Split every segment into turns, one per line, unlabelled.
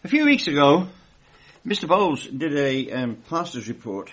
A few weeks ago, Mr. Bowles did a pastor's report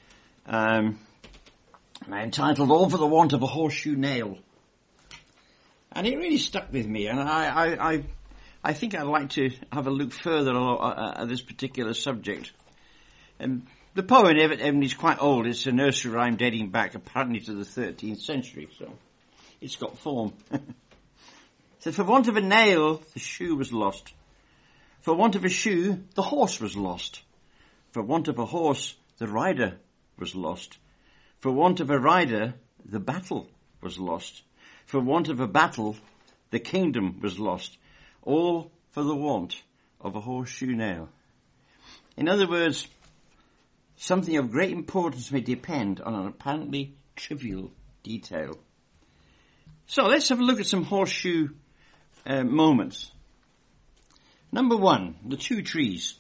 entitled All for the Want of a Horseshoe Nail. And it really stuck with me, and I think I'd like to have a look further at this particular subject. The poem is quite old. It's a nursery rhyme dating back apparently to the 13th century, so it's got form. So for want of a nail, the shoe was lost. For want of a shoe, the horse was lost. For want of a horse, the rider was lost. For want of a rider, the battle was lost. For want of a battle, the kingdom was lost. All for the want of a horseshoe nail. In other words, something of great importance may depend on an apparently trivial detail. So let's have a look at some horseshoe moments. Number one, the two trees.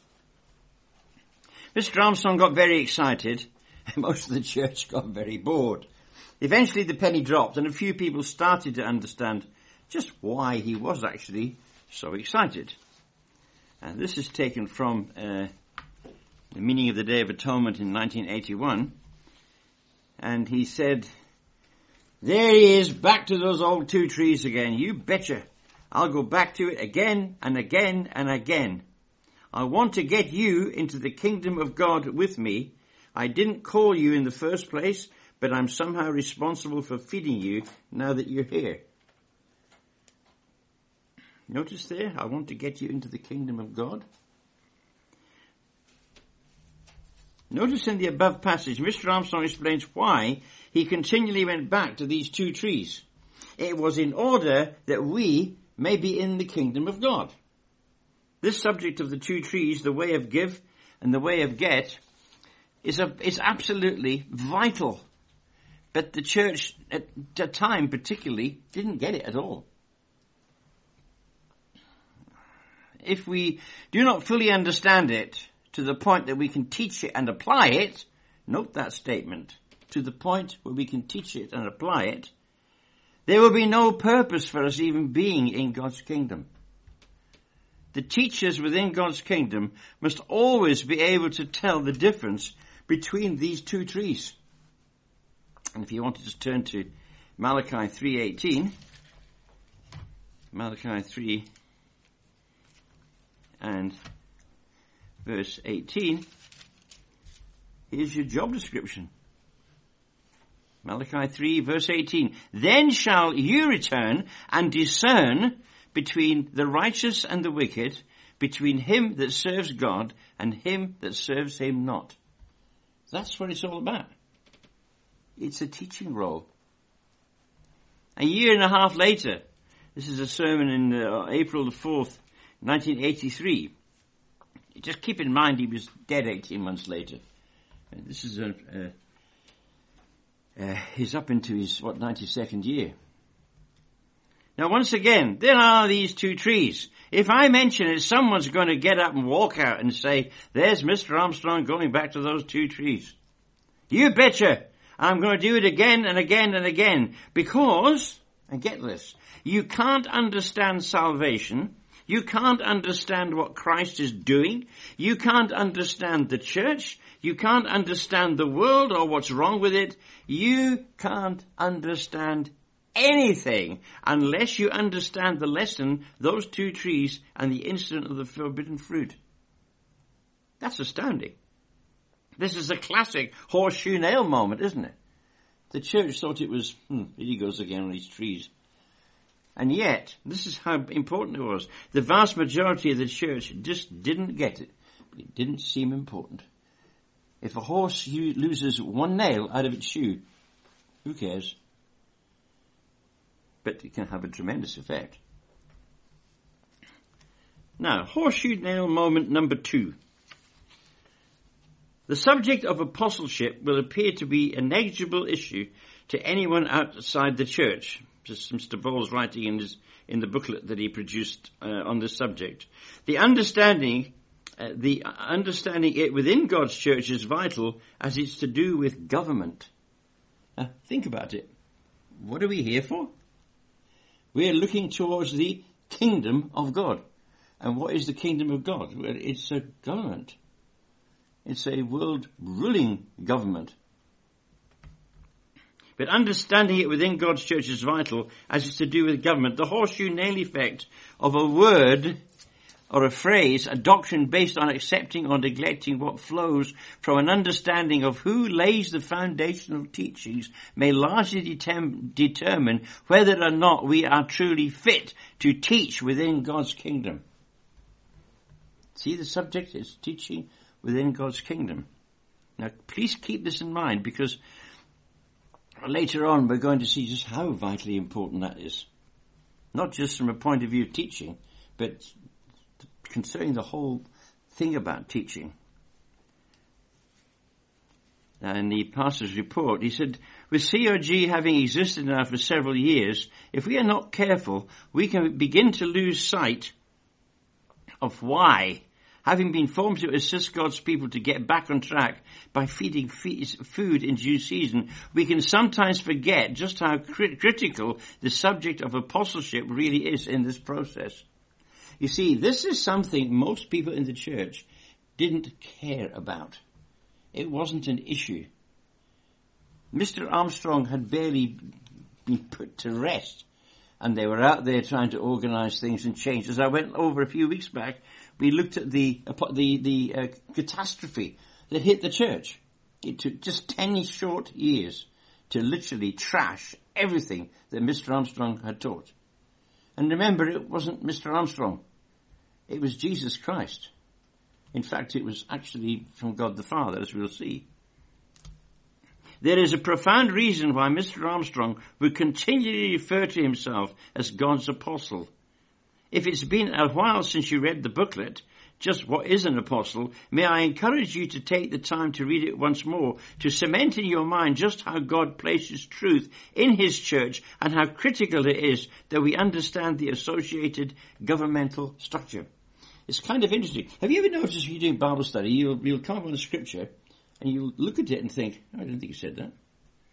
Mr. Armstrong got very excited, and most of the church got very bored. Eventually the penny dropped, and a few people started to understand just why he was actually so excited. And this is taken from the meaning of the Day of Atonement in 1981. And he said, "There he is, back to those old two trees again. You betcha. I'll go back to it again and again and again. I want to get you into the kingdom of God with me. I didn't call you in the first place, but I'm somehow responsible for feeding you now that you're here." Notice there, I want to get you into the kingdom of God. Notice in the above passage, Mr. Armstrong explains why he continually went back to these two trees. It was in order that we may be in the kingdom of God. This subject of the two trees, the way of give and the way of get, is absolutely vital. But the church at the time particularly didn't get it at all. If we do not fully understand it to the point that we can teach it and apply it, note that statement, to the point where we can teach it and apply it, there will be no purpose for us even being in God's kingdom. The teachers within God's kingdom must always be able to tell the difference between these two trees. And if you want to just turn to Malachi 3:18, Malachi 3 and verse 18, here's your job description. Malachi 3 verse 18, "Then shall you return and discern between the righteous and the wicked, between him that serves God and him that serves him not." That's what it's all about. It's a teaching role. A year and a half later, this is a sermon in April the 4th, 1983. Just keep in mind he was dead 18 months later. And this is he's up into his, 92nd year. Now once again, there are these two trees. If I mention it, someone's going to get up and walk out and say, "There's Mr. Armstrong going back to those two trees." You betcha. I'm going to do it again and again and again. Because, and get this, you can't understand salvation. You can't understand what Christ is doing. You can't understand the church. You can't understand the world or what's wrong with it. You can't understand anything unless you understand the lesson, those two trees, and the incident of the forbidden fruit. That's astounding. This is a classic horseshoe nail moment, isn't it? The church thought it was, here he goes again on these trees. And yet, this is how important it was. The vast majority of the church just didn't get it. It didn't seem important. If a horse loses one nail out of its shoe, who cares? But it can have a tremendous effect. Now, horseshoe nail moment number 2. The subject of apostleship will appear to be a negligible issue to anyone outside the church. Just Mr. Bowles writing in the booklet that he produced on this subject. The understanding it within God's church is vital as it's to do with government. Now, think about it. What are we here for? We are looking towards the kingdom of God. And what is the kingdom of God? Well, it's a government. It's a world ruling government. But understanding it within God's church is vital, as it's to do with government. The horseshoe nail effect of a word or a phrase, a doctrine based on accepting or neglecting what flows from an understanding of who lays the foundational teachings, may largely determine whether or not we are truly fit to teach within God's kingdom. See, the subject is teaching within God's kingdom. Now, please keep this in mind, because later on we're going to see just how vitally important that is. Not just from a point of view of teaching, but concerning the whole thing about teaching. Now, in the pastor's report, he said, with COG having existed now for several years, if we are not careful, we can begin to lose sight of why, having been formed to assist God's people to get back on track by feeding food in due season, we can sometimes forget just how critical the subject of apostleship really is in this process. You see, this is something most people in the church didn't care about. It wasn't an issue. Mr. Armstrong had barely been put to rest, and they were out there trying to organize things and change. As I went over a few weeks back, we looked at the catastrophe that hit the church. It took just 10 short years to literally trash everything that Mr. Armstrong had taught. And remember, it wasn't Mr. Armstrong. It was Jesus Christ. In fact, it was actually from God the Father, as we'll see. There is a profound reason why Mr. Armstrong would continually refer to himself as God's apostle. If it's been a while since you read the booklet, Just What is an Apostle, may I encourage you to take the time to read it once more, to cement in your mind just how God places truth in his church and how critical it is that we understand the associated governmental structure. It's kind of interesting. Have you ever noticed if you're doing Bible study, you'll come up on a scripture and you'll look at it and think, I don't think you said that.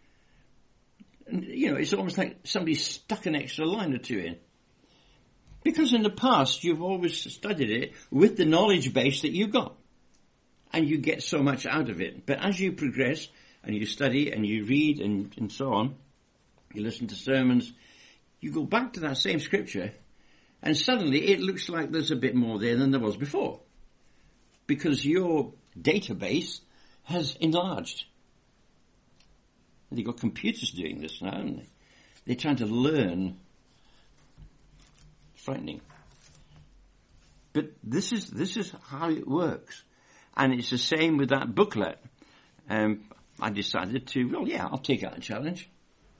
And, it's almost like somebody stuck an extra line or two in. Because in the past, you've always studied it with the knowledge base that you've got. And you get so much out of it. But as you progress and you study and you read and so on, you listen to sermons, you go back to that same scripture and suddenly it looks like there's a bit more there than there was before. Because your database has enlarged. They've got computers doing this now, haven't they? They're trying to learn. Frightening. But this is how it works. And it's the same with that booklet. I decided I'll take out a challenge.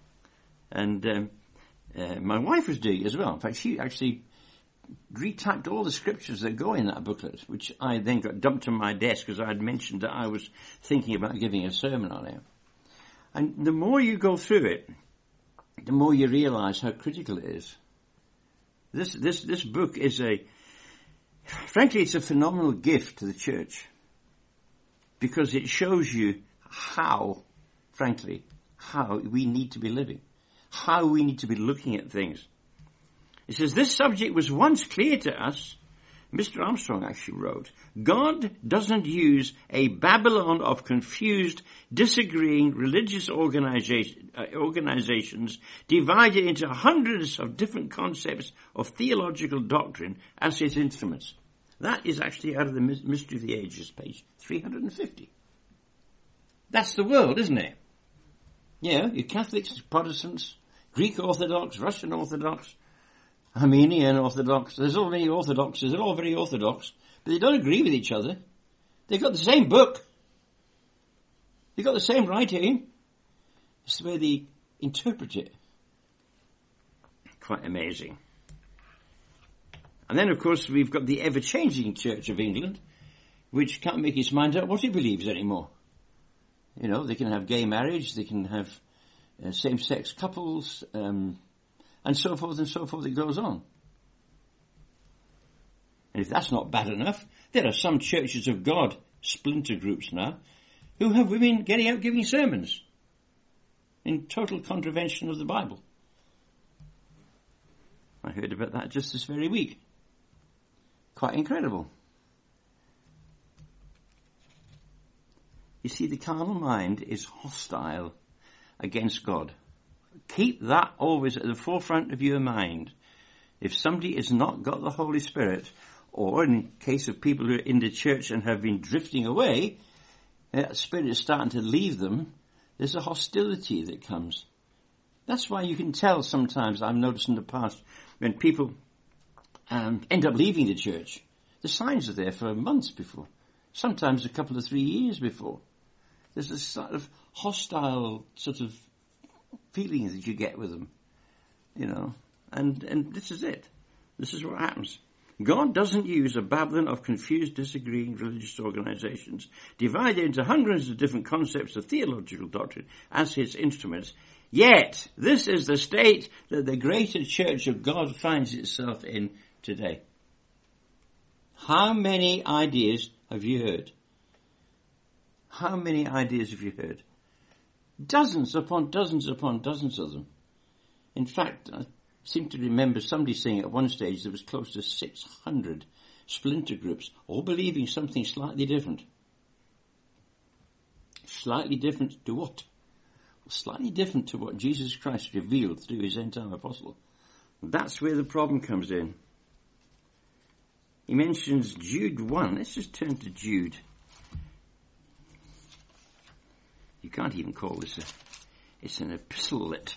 And my wife was doing it as well. In fact, she actually retyped all the scriptures that go in that booklet, which I then got dumped on my desk because I had mentioned that I was thinking about giving a sermon on it. And the more you go through it, the more you realize how critical it is. This book is frankly, it's a phenomenal gift to the church because it shows you how we need to be living, how we need to be looking at things. It says, this subject was once clear to us. Mr. Armstrong actually wrote, God doesn't use a Babylon of confused, disagreeing religious organizations divided into hundreds of different concepts of theological doctrine as his instruments. That is actually out of the Mystery of the Ages, page 350. That's the world, isn't it? Your Catholics, Protestants, Greek Orthodox, Russian Orthodox, Armenian Orthodox. There's all many Orthodoxes. They're all very Orthodox, but they don't agree with each other. They've got the same book. They've got the same writing. It's the way they interpret it. Quite amazing. And then, of course, we've got the ever-changing Church of England, which can't make its mind up what it believes anymore. They can have gay marriage, they can have same-sex couples, and so forth, it goes on. And if that's not bad enough, there are some churches of God, splinter groups now, who have women getting out giving sermons in total contravention of the Bible. I heard about that just this very week. Quite incredible. You see, the carnal mind is hostile against God. Keep that always at the forefront of your mind. If somebody has not got the Holy Spirit, or in case of people who are in the church and have been drifting away, that Spirit is starting to leave them, there's a hostility that comes. That's why you can tell sometimes, I've noticed in the past, when people end up leaving the church, the signs are there for months before. Sometimes a couple of 3 years before. There's a sort of hostile sort of feeling that you get with them, you know. And this is it. This is what happens. God doesn't use a Babylon of confused, disagreeing religious organizations, divided into hundreds of different concepts of theological doctrine as his instruments. Yet, this is the state that the greater church of God finds itself in today. How many ideas have you heard? How many ideas have you heard? Dozens upon dozens upon dozens of them. In fact, I seem to remember somebody saying at one stage there was close to 600 splinter groups, all believing something slightly different. Slightly different to what? Slightly different to what Jesus Christ revealed through his end-time apostle. That's where the problem comes in. He mentions Jude 1. Let's just turn to Jude. You can't even call this it's an epistolate.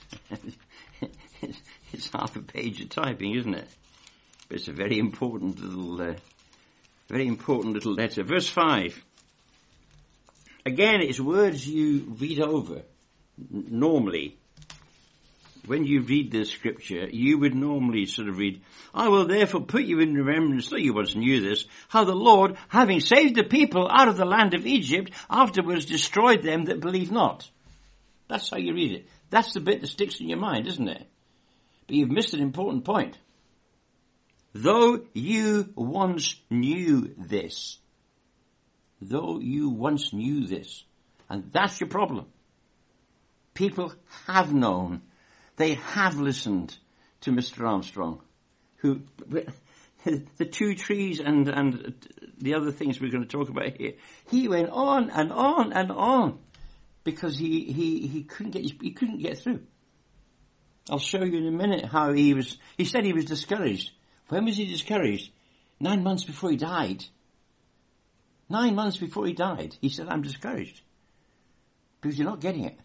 It's half a page of typing, isn't it? But it's a very important little letter. Verse 5. Again, it's words you read over. Normally, when you read the scripture, you would normally sort of read, I will therefore put you in remembrance, though you once knew this, how the Lord, having saved the people out of the land of Egypt, afterwards destroyed them that believe not. That's how you read it. That's the bit that sticks in your mind, isn't it? But you've missed an important point. Though you once knew this. Though you once knew this. And that's your problem. People have known. They have listened to Mr. Armstrong, who, the two trees and the other things we're going to talk about here, he went on and on and on because he couldn't get through. I'll show you in a minute how he said he was discouraged. When was he discouraged? 9 months before he died. 9 months before he died, he said, I'm discouraged. Because you're not getting it.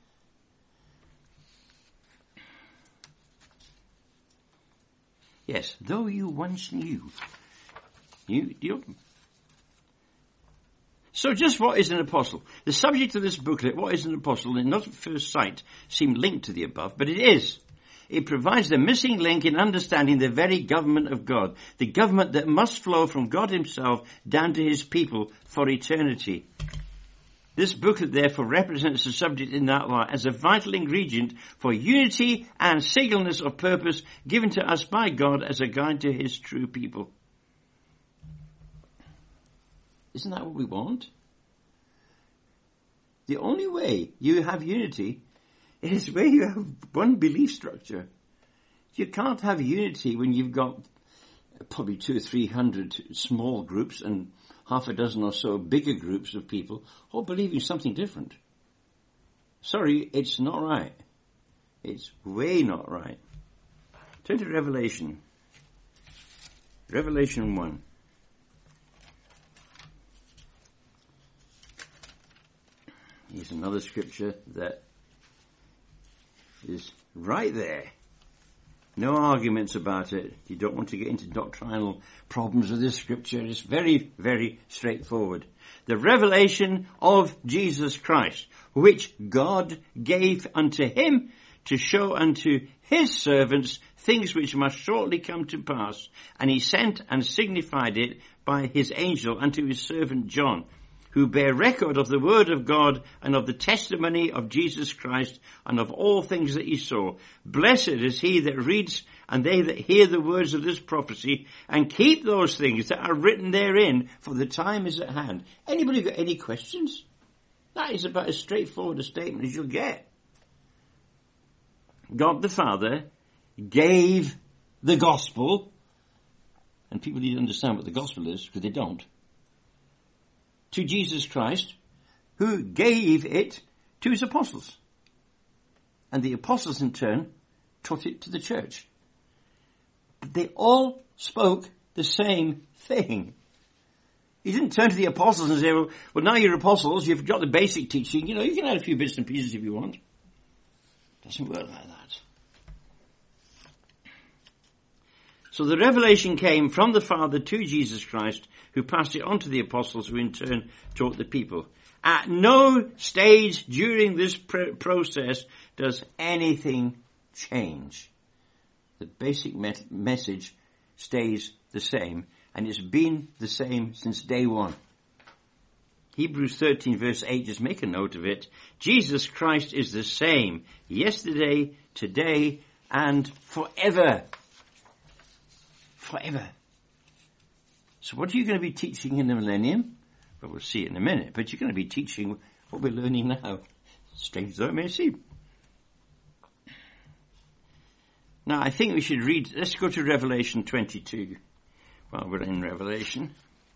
Yes, though you once knew. So just what is an apostle? The subject of this booklet, what is an apostle, not at first sight seem linked to the above, but it is. It provides the missing link in understanding the very government of God, the government that must flow from God himself down to his people for eternity. This booklet therefore represents the subject in that light as a vital ingredient for unity and singleness of purpose given to us by God as a guide to his true people. Isn't that what we want? The only way you have unity is where you have one belief structure. You can't have unity when you've got probably 200 or 300 small groups and half a dozen or so bigger groups of people all believing something different. Sorry, it's not right. It's way not right. Turn to Revelation. Revelation 1. Here's another scripture that is right there. No arguments about it. You don't want to get into doctrinal problems with this scripture. It's very, very straightforward. The revelation of Jesus Christ, which God gave unto him to show unto his servants things which must shortly come to pass. And he sent and signified it by his angel unto his servant John, who bear record of the word of God and of the testimony of Jesus Christ and of all things that he saw. Blessed is he that reads and they that hear the words of this prophecy and keep those things that are written therein, for the time is at hand. Anybody got any questions? That is about as straightforward a statement as you'll get. God the Father gave the gospel and people need to understand what the gospel is, because they don't, to Jesus Christ, who gave it to his apostles. And the apostles in turn taught it to the church. But they all spoke the same thing. He didn't turn to the apostles and say, well, now you're apostles, you've got the basic teaching, you can add a few bits and pieces if you want. It doesn't work like that. So the revelation came from the Father to Jesus Christ, who passed it on to the apostles, who in turn taught the people. At no stage during this process does anything change. The basic message stays the same, and it's been the same since day one. Hebrews 13 verse 8, just make a note of it. Jesus Christ is the same yesterday, today, and forever. Forever. So what are you going to be teaching in the millennium? Well, we'll see it in a minute, but you're going to be teaching what we're learning now. Strange though it may seem. Now, I think we should read, let's go to Revelation 22 while we're in Revelation.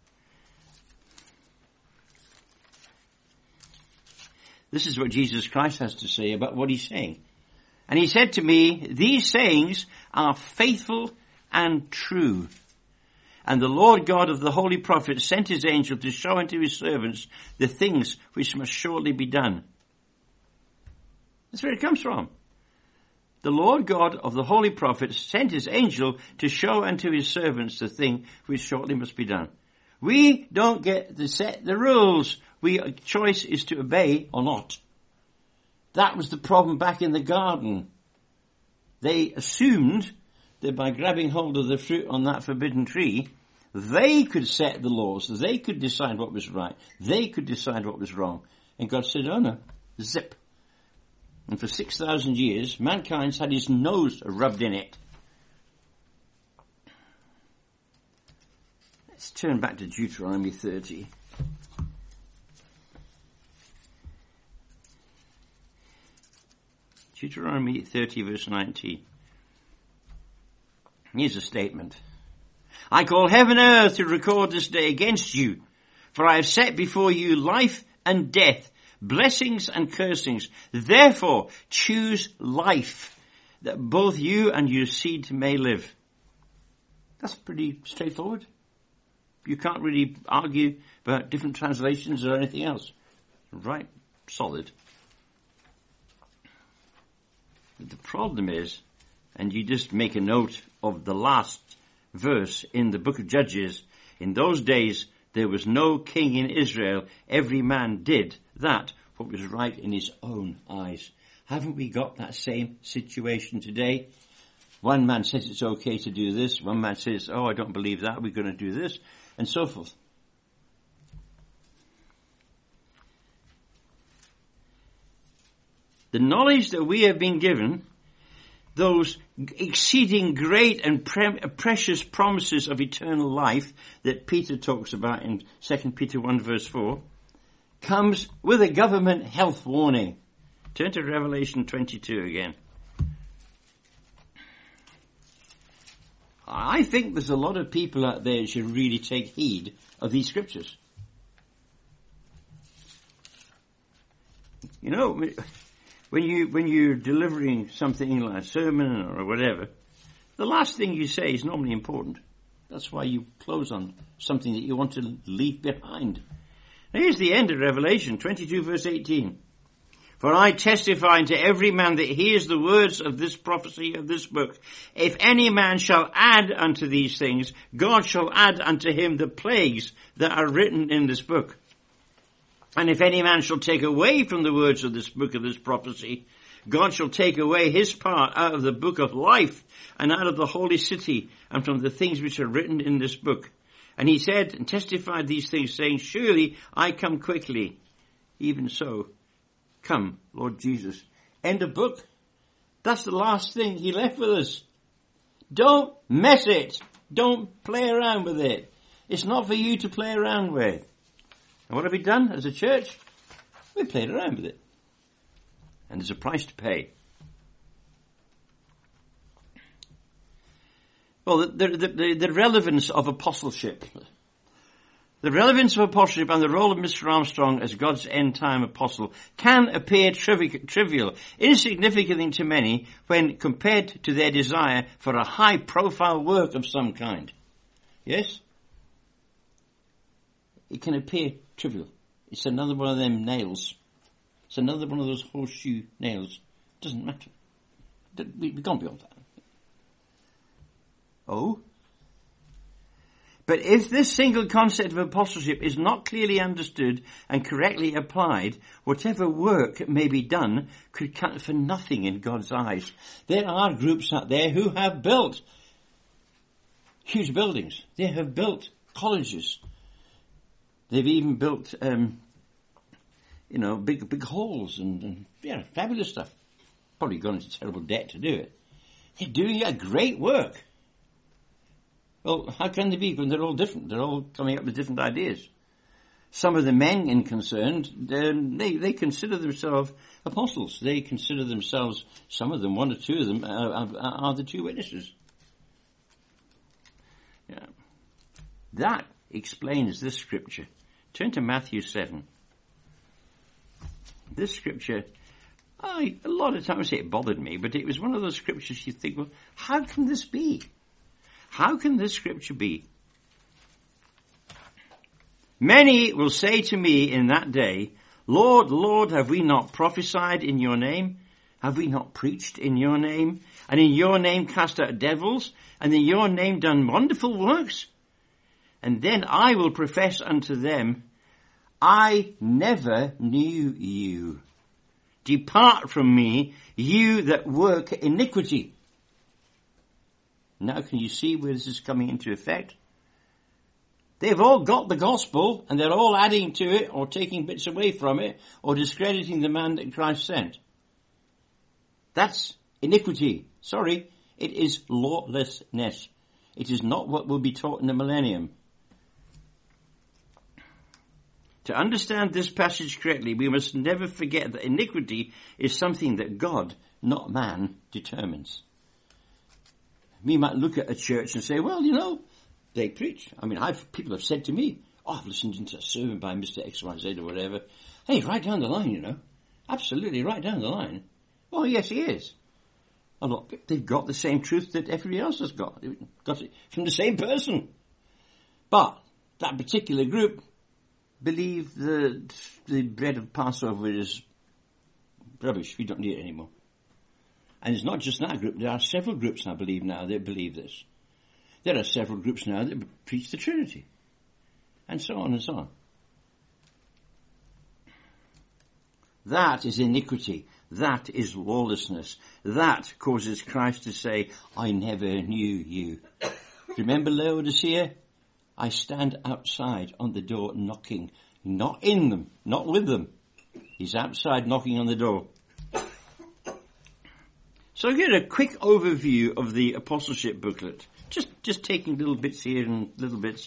This is what Jesus Christ has to say about what he's saying. And he said to me, these sayings are faithful and true. And the Lord God of the holy prophets sent his angel to show unto his servants the things which must shortly be done. That's where it comes from. The Lord God of the holy prophets sent his angel to show unto his servants the thing which shortly must be done. We don't get to set the rules. Choice is to obey or not. That was the problem back in the garden. They assumed that by grabbing hold of the fruit on that forbidden tree, they could set the laws. They could decide what was right. They could decide what was wrong. And God said, oh no, zip. And for 6,000 years, mankind's had his nose rubbed in it. Let's turn back to Deuteronomy 30. Deuteronomy 30 verse 19. Here's a statement. I call heaven and earth to record this day against you, for I have set before you life and death, blessings and cursings. Therefore, choose life, that both you and your seed may live. That's pretty straightforward. You can't really argue about different translations or anything else. Right, solid. But the problem is, and you just make a note of the last verse in the book of Judges, in those days there was no king in Israel. Every man did that what was right in his own eyes. Haven't we got that same situation today? One man says it's okay to do this. One man says, oh, I don't believe that. We're going to do this. And so forth. The knowledge that we have been given, those exceeding great and precious promises of eternal life that Peter talks about in 2 Peter 1 verse 4, comes with a government health warning. Turn to Revelation 22 again. I think there's a lot of people out there who should really take heed of these scriptures. You know, when you're delivering something like a sermon or whatever, the last thing you say is normally important. That's why you close on something that you want to leave behind. Now here's the end of Revelation 22 verse 18. For I testify unto every man that hears the words of this prophecy of this book, if any man shall add unto these things, God shall add unto him the plagues that are written in this book. And if any man shall take away from the words of this book of this prophecy, God shall take away his part out of the book of life and out of the holy city and from the things which are written in this book. And he said and testified these things, saying, surely I come quickly. Even so, come, Lord Jesus. End of book. That's the last thing he left with us. Don't mess it. Don't play around with it. It's not for you to play around with. And what have we done as a church? We played around with it. And there's a price to pay. Well, the relevance of apostleship. The relevance of apostleship and the role of Mr. Armstrong as God's end-time apostle can appear trivial, insignificant to many when compared to their desire for a high-profile work of some kind. Yes? It can appear trivial. It's another one of them nails. It's another one of those horseshoe nails. Doesn't matter. We've gone beyond that. Oh? But if this single concept of apostleship is not clearly understood and correctly applied, whatever work may be done could count for nothing in God's eyes. There are groups out there who have built huge buildings. They have built colleges. They've even built, big halls and fabulous stuff. Probably gone into terrible debt to do it. They're doing a great work. Well, how can they be when they're all different? They're all coming up with different ideas. Some of the men concerned, they consider themselves apostles. They consider themselves, some of them, one or two of them, are the two witnesses. Yeah. That explains this scripture. Turn to Matthew 7. This scripture, a lot of times it bothered me, but it was one of those scriptures you think, well, how can this be? How can this scripture be? Many will say to me in that day, Lord, Lord, have we not prophesied in your name? Have we not preached in your name? And in your name cast out devils? And in your name done wonderful works? And then I will profess unto them, I never knew you. Depart from me, you that work iniquity. Now can you see where this is coming into effect? They've all got the gospel and they're all adding to it or taking bits away from it or discrediting the man that Christ sent. That's iniquity. Sorry, it is lawlessness. It is not what will be taught in the millennium. To understand this passage correctly, we must never forget that iniquity is something that God, not man, determines. We might look at a church and say, well, they preach. I mean, people have said to me, I've listened to a sermon by Mr. XYZ or whatever. Hey, right down the line, Absolutely right down the line. Oh, yes, he is. They've got the same truth that everybody else has got. They've got it from the same person. But that particular group believe that the bread of Passover is rubbish. We don't need it anymore. And it's not just that group. There are several groups, I believe now, that believe this. There are several groups now that preach the Trinity. And so on and so on. That is iniquity. That is lawlessness. That causes Christ to say, I never knew you. Remember Laodicea? I stand outside on the door knocking. Not in them, not with them. He's outside knocking on the door. So I'll get a quick overview of the apostleship booklet. Just taking little bits here and little bits.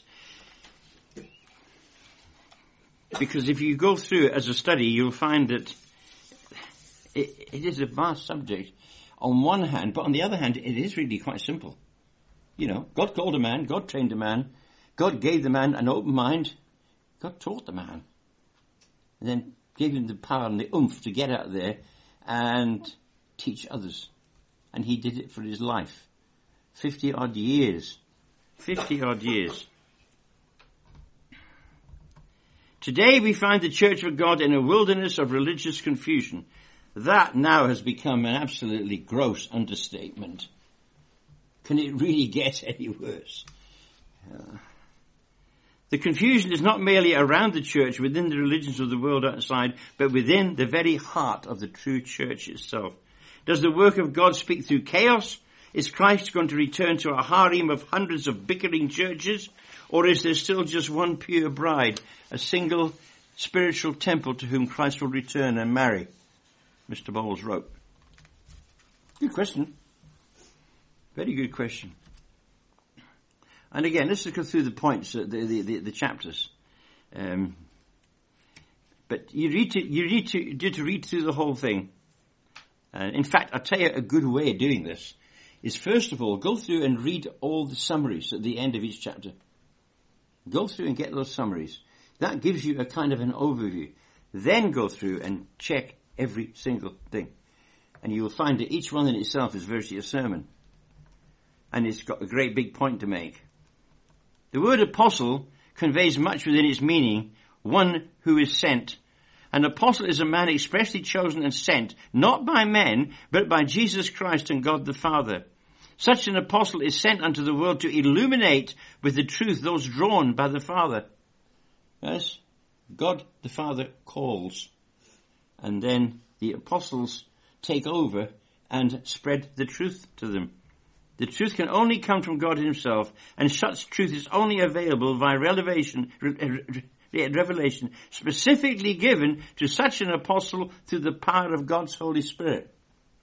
Because if you go through it as a study, you'll find that it is a vast subject on one hand, but on the other hand, it is really quite simple. God called a man, God trained a man, God gave the man an open mind, God taught the man, and then gave him the power and the oomph to get out there and teach others. And he did it for his life. 50 odd years. 50 odd years. Today we find the Church of God in a wilderness of religious confusion. That now has become an absolutely gross understatement. Can it really get any worse? The confusion is not merely around the church within the religions of the world outside, but within the very heart of the true church itself. Does the work of God speak through chaos? Is Christ going to return to a harem of hundreds of bickering churches? Or is there still just one pure bride, a single spiritual temple to whom Christ will return and marry? Mr. Bowles wrote. Good question. Very good question. And again, let's go through the points, the chapters. But you need to read through the whole thing. In fact, I'll tell you a good way of doing this. is first of all, go through and read all the summaries at the end of each chapter. Go through and get those summaries. That gives you a kind of an overview. Then go through and check every single thing. And you will find that each one in itself is virtually a sermon. And it's got a great big point to make. The word apostle conveys much within its meaning, one who is sent. An apostle is a man expressly chosen and sent, not by men, but by Jesus Christ and God the Father. Such an apostle is sent unto the world to illuminate with the truth those drawn by the Father. Yes, God the Father calls. And then the apostles take over and spread the truth to them. The truth can only come from God himself, and such truth is only available by revelation specifically given to such an apostle through the power of God's Holy Spirit.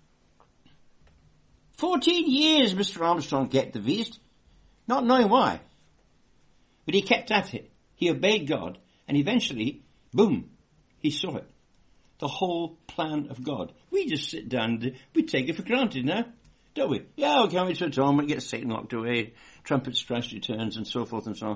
14 years Mr. Armstrong kept the feast, not knowing why. But he kept at it. He obeyed God, and eventually, boom, he saw it. The whole plan of God. We just sit down, we take it for granted now, don't we? Yeah, we'll come into atonement, get Satan locked away, trumpets, Christ returns, and so forth and so on.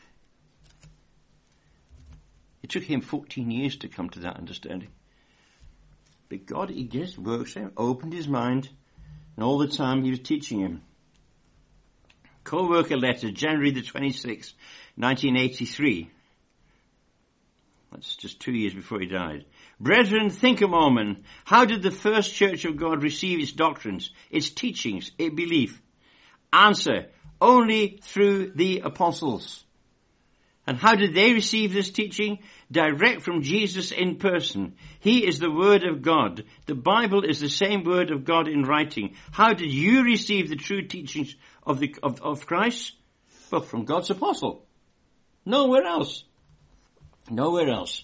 It took him 14 years to come to that understanding. But God, he just works him, opened his mind, and all the time he was teaching him. Co-worker letter, January the 26th, 1983. That's just 2 years before he died. Brethren, think a moment. How did the first church of God receive its doctrines, its teachings, its belief? Answer, only through the apostles. And how did they receive this teaching? Direct from Jesus in person. He is the Word of God. The Bible is the same Word of God in writing. How did you receive the true teachings of Christ? Well, from God's apostle. Nowhere else. Nowhere else.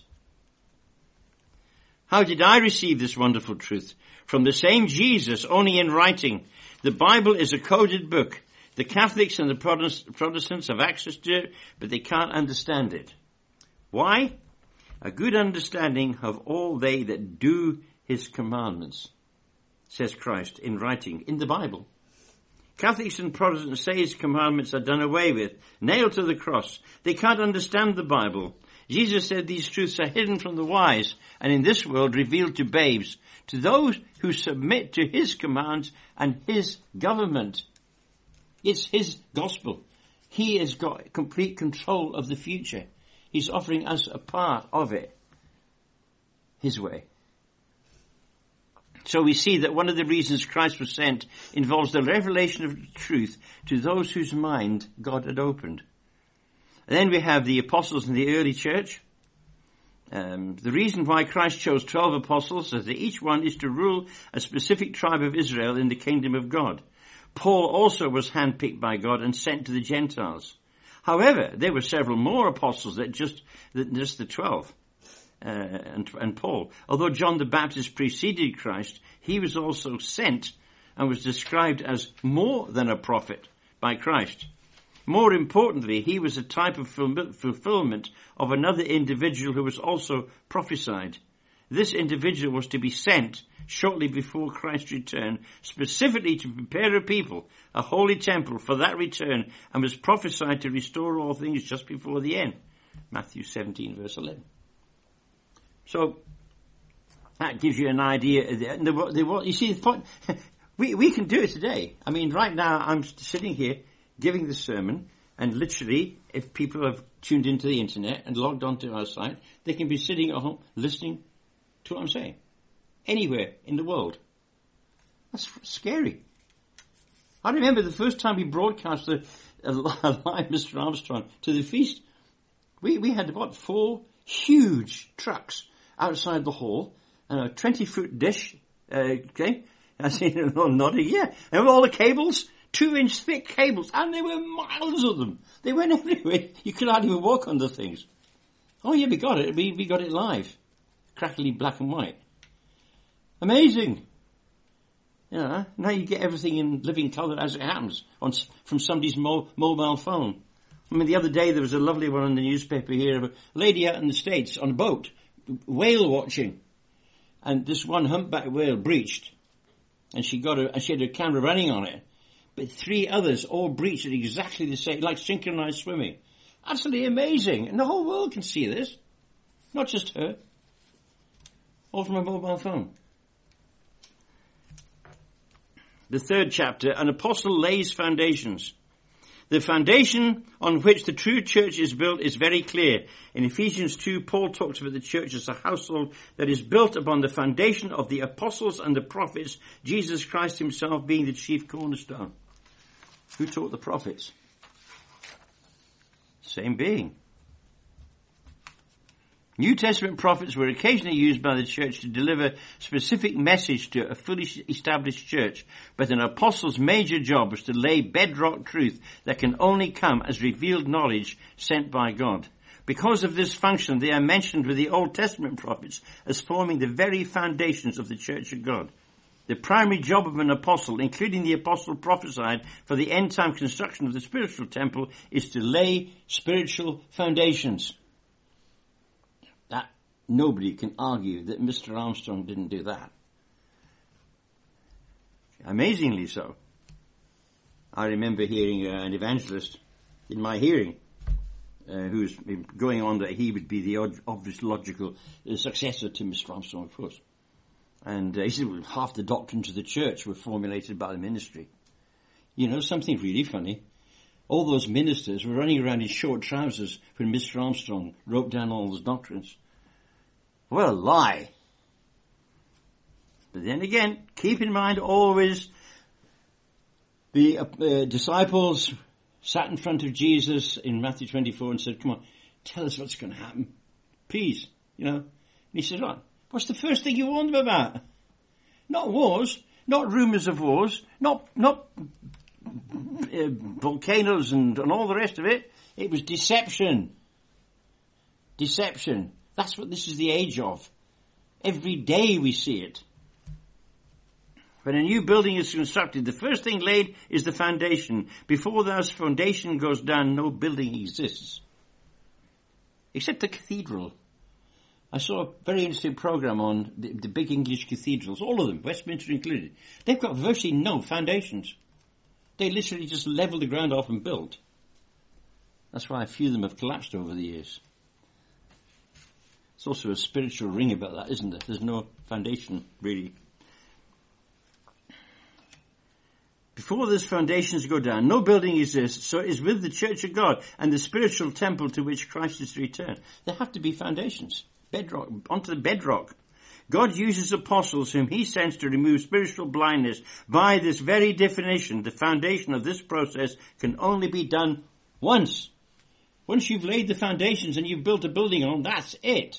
How did I receive this wonderful truth? From the same Jesus, only in writing. The Bible is a coded book. The Catholics and the Protestants have access to it, but they can't understand it. Why? A good understanding of all they that do his commandments, says Christ in writing, in the Bible. Catholics and Protestants say his commandments are done away with, nailed to the cross. They can't understand the Bible. Jesus said these truths are hidden from the wise and in this world revealed to babes, to those who submit to his commands and his government. It's his gospel. He has got complete control of the future. He's offering us a part of it, his way. So we see that one of the reasons Christ was sent involves the revelation of truth to those whose mind God had opened. And then we have the apostles in the early church. The reason why Christ chose 12 apostles is that each one is to rule a specific tribe of Israel in the kingdom of God. Paul also was handpicked by God and sent to the Gentiles. However, there were several more apostles than just the 12 and Paul. Although John the Baptist preceded Christ, he was also sent and was described as more than a prophet by Christ. More importantly, he was a type of fulfillment of another individual who was also prophesied. This individual was to be sent shortly before Christ's return, specifically to prepare a people, a holy temple for that return, and was prophesied to restore all things just before the end. Matthew 17, verse 11. So, that gives you an idea. You see the point? We can do it today. I mean, right now, I'm sitting here giving the sermon, and literally, if people have tuned into the internet and logged onto our site, they can be sitting at home listening to what I'm saying. Anywhere in the world. That's scary. I remember the first time we broadcast a live Mr. Armstrong to the feast. We had about 4 huge trucks outside the hall, and a 20-foot dish, okay? I see nodding, yeah. And all the cables, 2-inch thick cables, and there were miles of them. They went everywhere. You could hardly even walk on the things. Oh yeah, we got it. We got it live. Crackly black and white. Amazing. Yeah, now you get everything in living colour as it happens from somebody's mobile phone. I mean, the other day there was a lovely one in the newspaper here of a lady out in the States on a boat, whale watching. And this one humpback whale breached. And she had her camera running on it. but 3 others all breached at exactly the same, like synchronized swimming. Absolutely amazing. And the whole world can see this. Not just her. All from a mobile phone. The 3rd chapter, an apostle lays foundations. The foundation on which the true church is built is very clear. In Ephesians 2, Paul talks about the church as a household that is built upon the foundation of the apostles and the prophets, Jesus Christ himself being the chief cornerstone. Who taught the prophets? Same being. New Testament prophets were occasionally used by the church to deliver specific message to a fully established church, but an apostle's major job was to lay bedrock truth that can only come as revealed knowledge sent by God. Because of this function, they are mentioned with the Old Testament prophets as forming the very foundations of the church of God. The primary job of an apostle, including the apostle prophesied for the end-time construction of the spiritual temple, is to lay spiritual foundations. Nobody can argue that Mr. Armstrong didn't do that. Amazingly so. I remember hearing an evangelist in my hearing who was going on that he would be the obvious logical successor to Mr. Armstrong, of course. And he said, well, half the doctrines of the church were formulated by the ministry. You know, something really funny. All those ministers were running around in short trousers when Mr. Armstrong wrote down all those doctrines. What a lie. But then again, keep in mind always the disciples sat in front of Jesus in Matthew 24 and said, come on, tell us what's going to happen. Please, you know. And he said, what? What's the first thing you warned them about? Not wars, not rumours of wars, not volcanoes and all the rest of it. It was deception. Deception. That's what this is the age of. Every day we see it. When a new building is constructed, the first thing laid is the foundation. Before that foundation goes down, no building exists. Except the cathedral. I saw a very interesting program on the big English cathedrals, all of them, Westminster included. They've got virtually no foundations. They literally just level the ground off and build. That's why a few of them have collapsed over the years. There's also a spiritual ring about that, isn't there? There's no foundation, really. Before those foundations go down, no building exists, so it is with the church of God and the spiritual temple to which Christ is to return. There have to be foundations, bedrock, onto the bedrock. God uses apostles whom he sends to remove spiritual blindness. By this very definition, the foundation of this process can only be done once. Once you've laid the foundations and you've built a building on, that's it.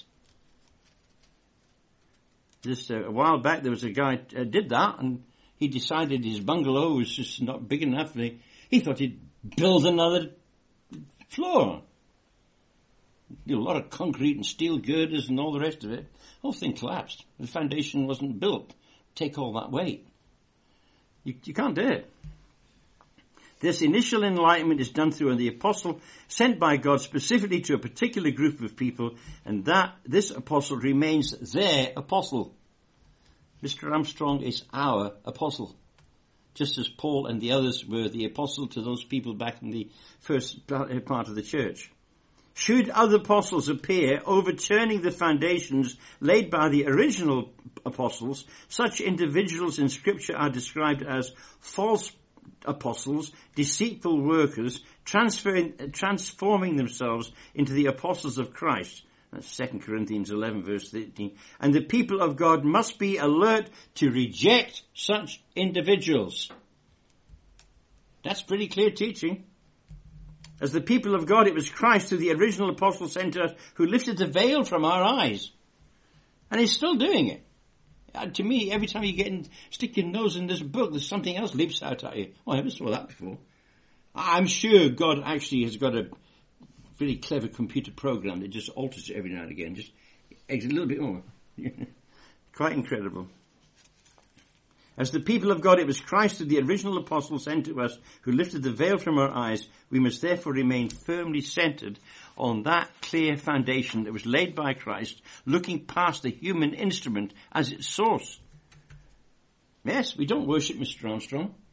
Just a while back, there was a guy did that, and he decided his bungalow was just not big enough. He thought he'd build another floor. A lot of concrete and steel girders and all the rest of it. The whole thing collapsed. The foundation wasn't built. Take all that weight. You can't do it. This initial enlightenment is done through the apostle sent by God specifically to a particular group of people, and that this apostle remains their apostle. Mr. Armstrong is our apostle, just as Paul and the others were the apostle to those people back in the first part of the church. Should other apostles appear overturning the foundations laid by the original apostles, such individuals in Scripture are described as false apostles, deceitful workers, transforming themselves into the apostles of Christ. That's 2 Corinthians 11 verse 13. And the people of God must be alert to reject such individuals. That's pretty clear teaching. As the people of God, it was Christ who the original apostle sent to us who lifted the veil from our eyes. And he's still doing it. To me, every time you stick your nose in this book, there's something else leaps out at you. Oh, I never saw that before. I'm sure God actually has got a really clever computer program that just alters it every now and again. Just a little bit more. Quite incredible. As the people of God, it was Christ who the original apostle sent to us who lifted the veil from our eyes. We must therefore remain firmly centered on that clear foundation that was laid by Christ, looking past the human instrument as its source. Yes, we don't worship Mr. Armstrong.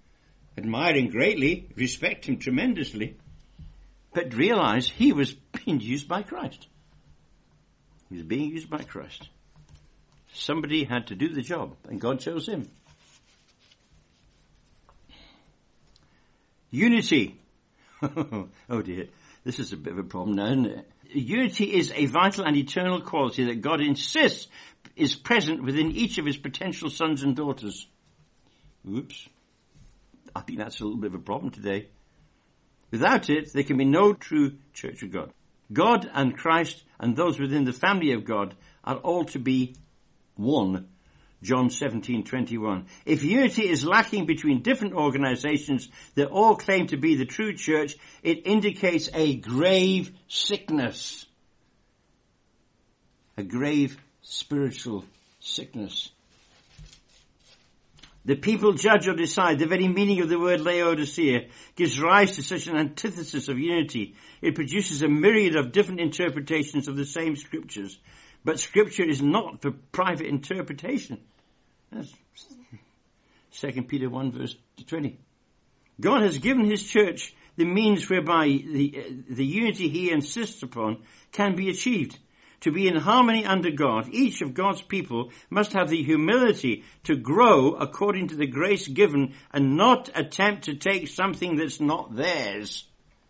admire him greatly, respect him tremendously, but realize he was being used by Christ. He was being used by Christ. Somebody had to do the job, and God chose him. Unity. Oh dear, this is a bit of a problem now, isn't it? Unity is a vital and eternal quality that God insists is present within each of his potential sons and daughters. Oops. I think that's a little bit of a problem today. Without it, there can be no true church of God. God and Christ and those within the family of God are all to be one. John 17:21. If unity is lacking between different organizations that all claim to be the true church, it indicates a grave sickness. A grave spiritual sickness. The people judge or decide. The very meaning of the word Laodicea gives rise to such an antithesis of unity. It produces a myriad of different interpretations of the same scriptures. But scripture is not for private interpretation. That's 2 Peter 1 verse 20. God has given his church the means whereby the unity he insists upon can be achieved. To be in harmony under God, each of God's people must have the humility to grow according to the grace given and not attempt to take something that's not theirs.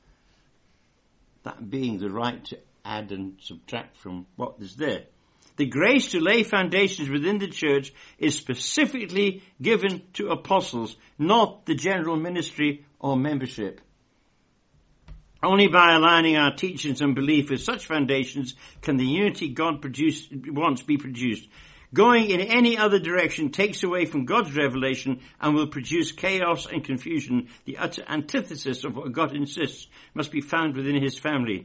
That being the right to add and subtract from what is there. The grace to lay foundations within the church is specifically given to apostles, not the general ministry or membership. Only by aligning our teachings and belief with such foundations can the unity God wants be produced. Going in any other direction takes away from God's revelation and will produce chaos and confusion. The utter antithesis of what God insists must be found within his family.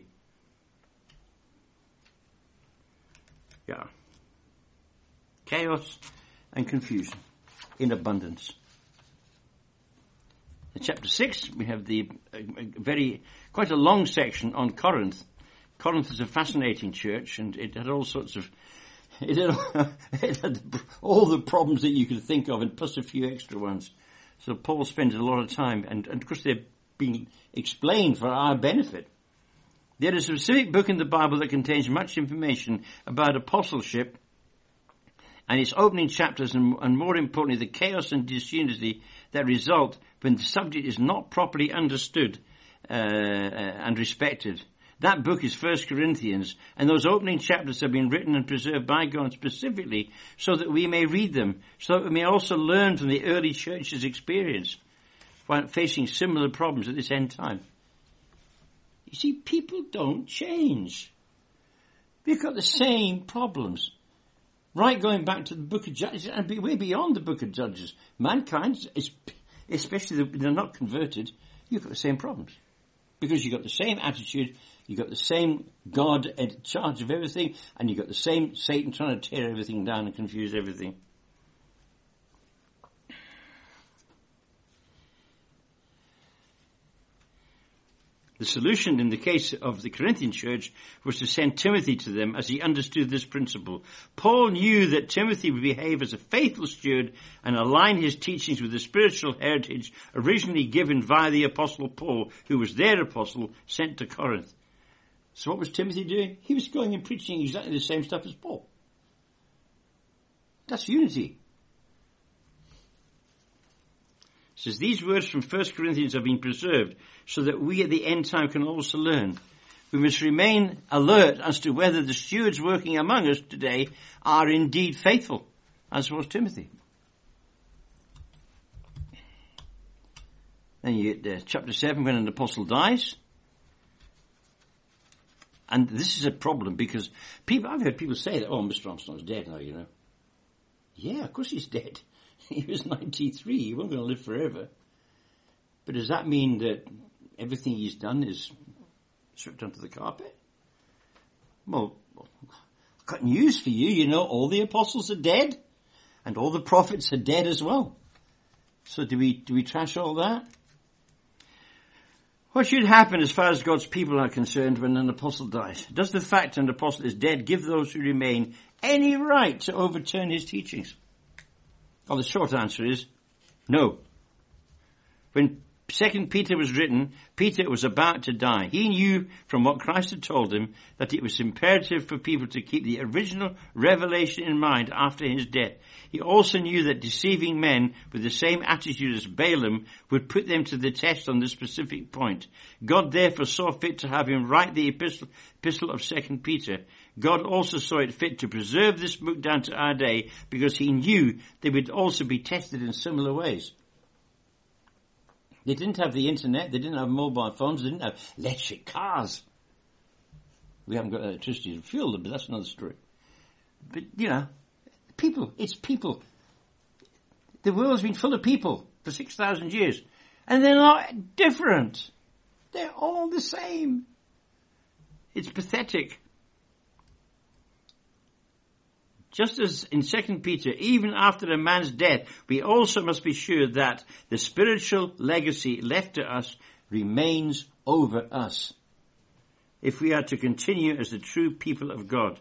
Yeah. Chaos and confusion in abundance. In chapter 6, we have quite a long section on Corinth. Corinth is a fascinating church, and it had all sorts of, it had all the problems that you could think of, and plus a few extra ones. So Paul spends a lot of time, and of course they're being explained for our benefit. There is a specific book in the Bible that contains much information about apostleship and its opening chapters, and more importantly, the chaos and disunity that result when the subject is not properly understood and respected. That book is 1 Corinthians, and those opening chapters have been written and preserved by God specifically so that we may read them, so that we may also learn from the early church's experience while facing similar problems at this end time. You see, people don't change. We've got the same problems. Right, going back to the book of Judges, and way beyond the book of Judges. Mankind, especially if they're not converted, you've got the same problems. Because you've got the same attitude, you've got the same God in charge of everything, and you've got the same Satan trying to tear everything down and confuse everything. The solution in the case of the Corinthian church was to send Timothy to them as he understood this principle. Paul knew that Timothy would behave as a faithful steward and align his teachings with the spiritual heritage originally given via the apostle Paul, who was their apostle sent to Corinth. So what was Timothy doing? He was going and preaching exactly the same stuff as Paul. That's unity. It says, these words from 1 Corinthians have been preserved so that we at the end time can also learn. We must remain alert as to whether the stewards working among us today are indeed faithful, as was Timothy. Then you get chapter 7 when an apostle dies. And this is a problem because I've heard people say that, Mr. Armstrong's dead now, you know. Yeah, of course he's dead. He was 93. He wasn't going to live forever. But does that mean that everything he's done is swept under the carpet? Well, I've got news for you. You know, all the apostles are dead, and all the prophets are dead as well. So do we trash all that? What should happen as far as God's people are concerned when an apostle dies? Does the fact an apostle is dead give those who remain any right to overturn his teachings? Well, the short answer is no. When 2 Peter was written, Peter was about to die. He knew from what Christ had told him that it was imperative for people to keep the original revelation in mind after his death. He also knew that deceiving men with the same attitude as Balaam would put them to the test on this specific point. God therefore saw fit to have him write the epistle of 2 Peter. God also saw it fit to preserve this book down to our day because he knew they would also be tested in similar ways. They didn't have the internet, they didn't have mobile phones, they didn't have electric cars. We haven't got electricity to fuel them, but that's another story. But, people, it's people. The world's been full of people for 6,000 years. And they're not different. They're all the same. It's pathetic. Just as in 2 Peter, even after a man's death, we also must be sure that the spiritual legacy left to us remains over us, if we are to continue as the true people of God.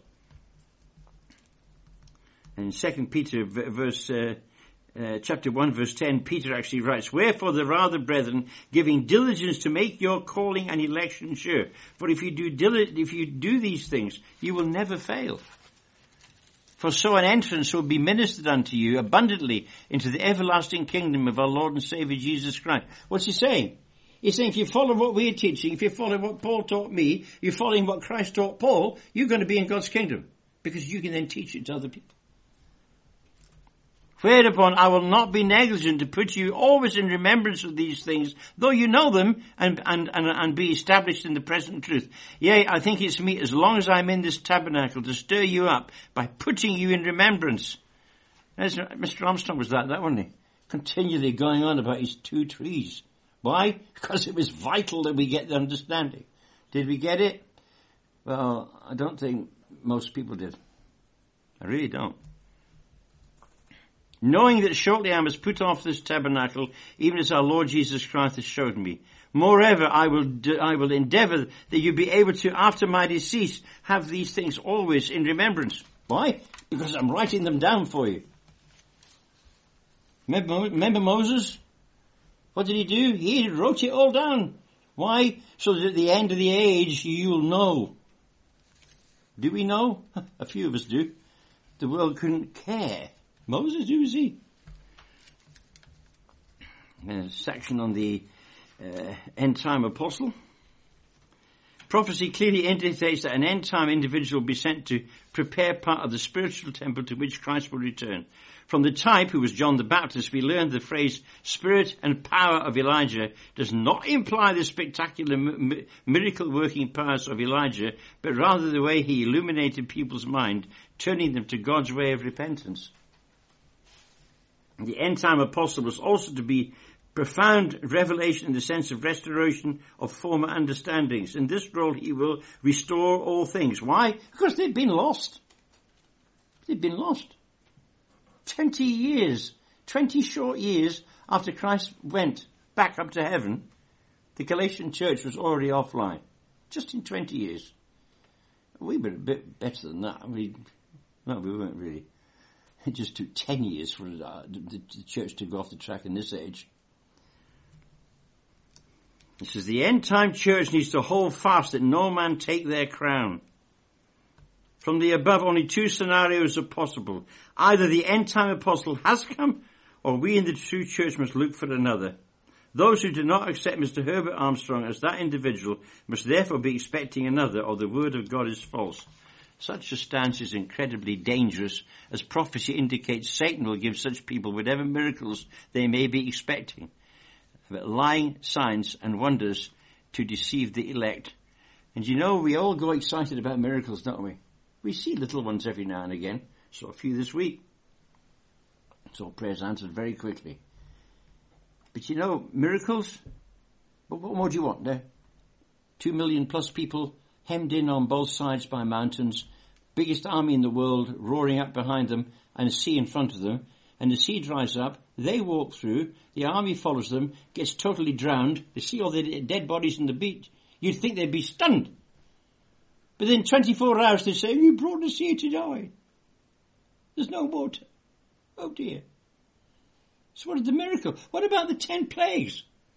And in 2 Peter chapter 1 verse 10, Peter actually writes, "Wherefore the rather, brethren, giving diligence to make your calling and election sure. For if you do these things, you will never fail. For so an entrance will be ministered unto you abundantly into the everlasting kingdom of our Lord and Saviour Jesus Christ." What's he saying? He's saying if you follow what we're teaching, if you follow what Paul taught me, you're following what Christ taught Paul, you're going to be in God's kingdom. Because you can then teach it to other people. "Whereupon I will not be negligent to put you always in remembrance of these things, though you know them, and be established in the present truth. Yea, I think it's meet, as long as I'm in this tabernacle, to stir you up by putting you in remembrance." Mr. Armstrong was that, wasn't he? Continually going on about his 2 trees. Why? Because it was vital that we get the understanding. Did we get it? Well, I don't think most people did. I really don't. "Knowing that shortly I must put off this tabernacle, even as our Lord Jesus Christ has showed me. Moreover, I will endeavour that you be able to, after my decease, have these things always in remembrance." Why? Because I'm writing them down for you. Remember Moses? What did he do? He wrote it all down. Why? So that at the end of the age, you'll know. Do we know? A few of us do. The world couldn't care. Moses, who was he? A section on the end-time apostle. Prophecy clearly indicates that an end-time individual will be sent to prepare part of the spiritual temple to which Christ will return. From the type, who was John the Baptist, we learned the phrase spirit and power of Elijah does not imply the spectacular miracle-working powers of Elijah, but rather the way he illuminated people's mind, turning them to God's way of repentance. The end-time apostle was also to be profound revelation in the sense of restoration of former understandings. In this role, he will restore all things. Why? Because they've been lost. They've been lost. 20 short years after Christ went back up to heaven, the Galatian church was already offline. Just in 20 years. We were a bit better than that. We weren't really. It just took 10 years for the church to go off the track in this age. It says, the end-time church needs to hold fast that no man take their crown. From the above, only 2 scenarios are possible. Either the end-time apostle has come, or we in the true church must look for another. Those who do not accept Mr. Herbert Armstrong as that individual must therefore be expecting another, or the word of God is false. Such a stance is incredibly dangerous, as prophecy indicates Satan will give such people whatever miracles they may be expecting, but lying signs and wonders to deceive the elect. And you know, we all go excited about miracles, don't we? We see little ones every now and again. Saw a few this week. Saw prayers answered very quickly. But you know, miracles, what more do you want there? 2 million plus people hemmed in on both sides by mountains, biggest army in the world roaring up behind them, and a sea in front of them, and the sea dries up, they walk through, the army follows them, gets totally drowned, they see all the dead bodies on the beach. You'd think they'd be stunned. But in 24 hours they say, you brought us here to die. There's no water. Oh dear. So what is the miracle? What about the 10 plagues?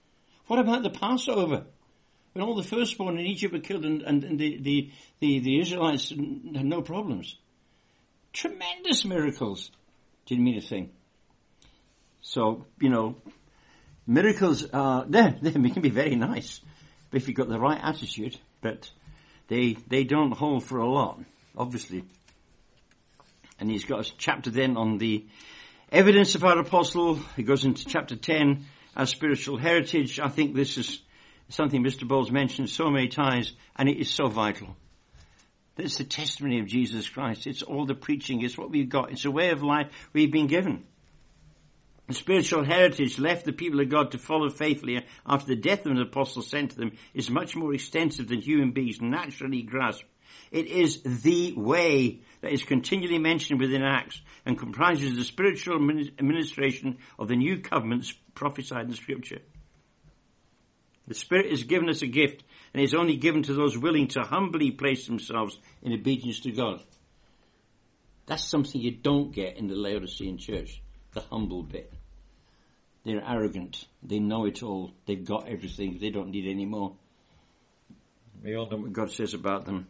What about the Passover? When all the firstborn in Egypt were killed and the Israelites had no problems. Tremendous miracles. Didn't mean a thing. So, miracles are, they can be very nice if you've got the right attitude, but they don't hold for a lot, obviously. And he's got a chapter then on the evidence of our apostle. He goes into chapter 10, our spiritual heritage. I think this is something Mr. Bowles mentioned so many times, and it is so vital. It's the testimony of Jesus Christ. It's all the preaching. It's what we've got. It's a way of life we've been given. The spiritual heritage left the people of God to follow faithfully after the death of an apostle sent to them is much more extensive than human beings naturally grasp. It is the way that is continually mentioned within Acts and comprises the spiritual administration of the new covenants prophesied in Scripture. The Spirit is given as a gift and is only given to those willing to humbly place themselves in obedience to God. That's something you don't get in the Laodicean church, the humble bit. They're arrogant. They know it all. They've got everything. They don't need any more. We all know what God says about them.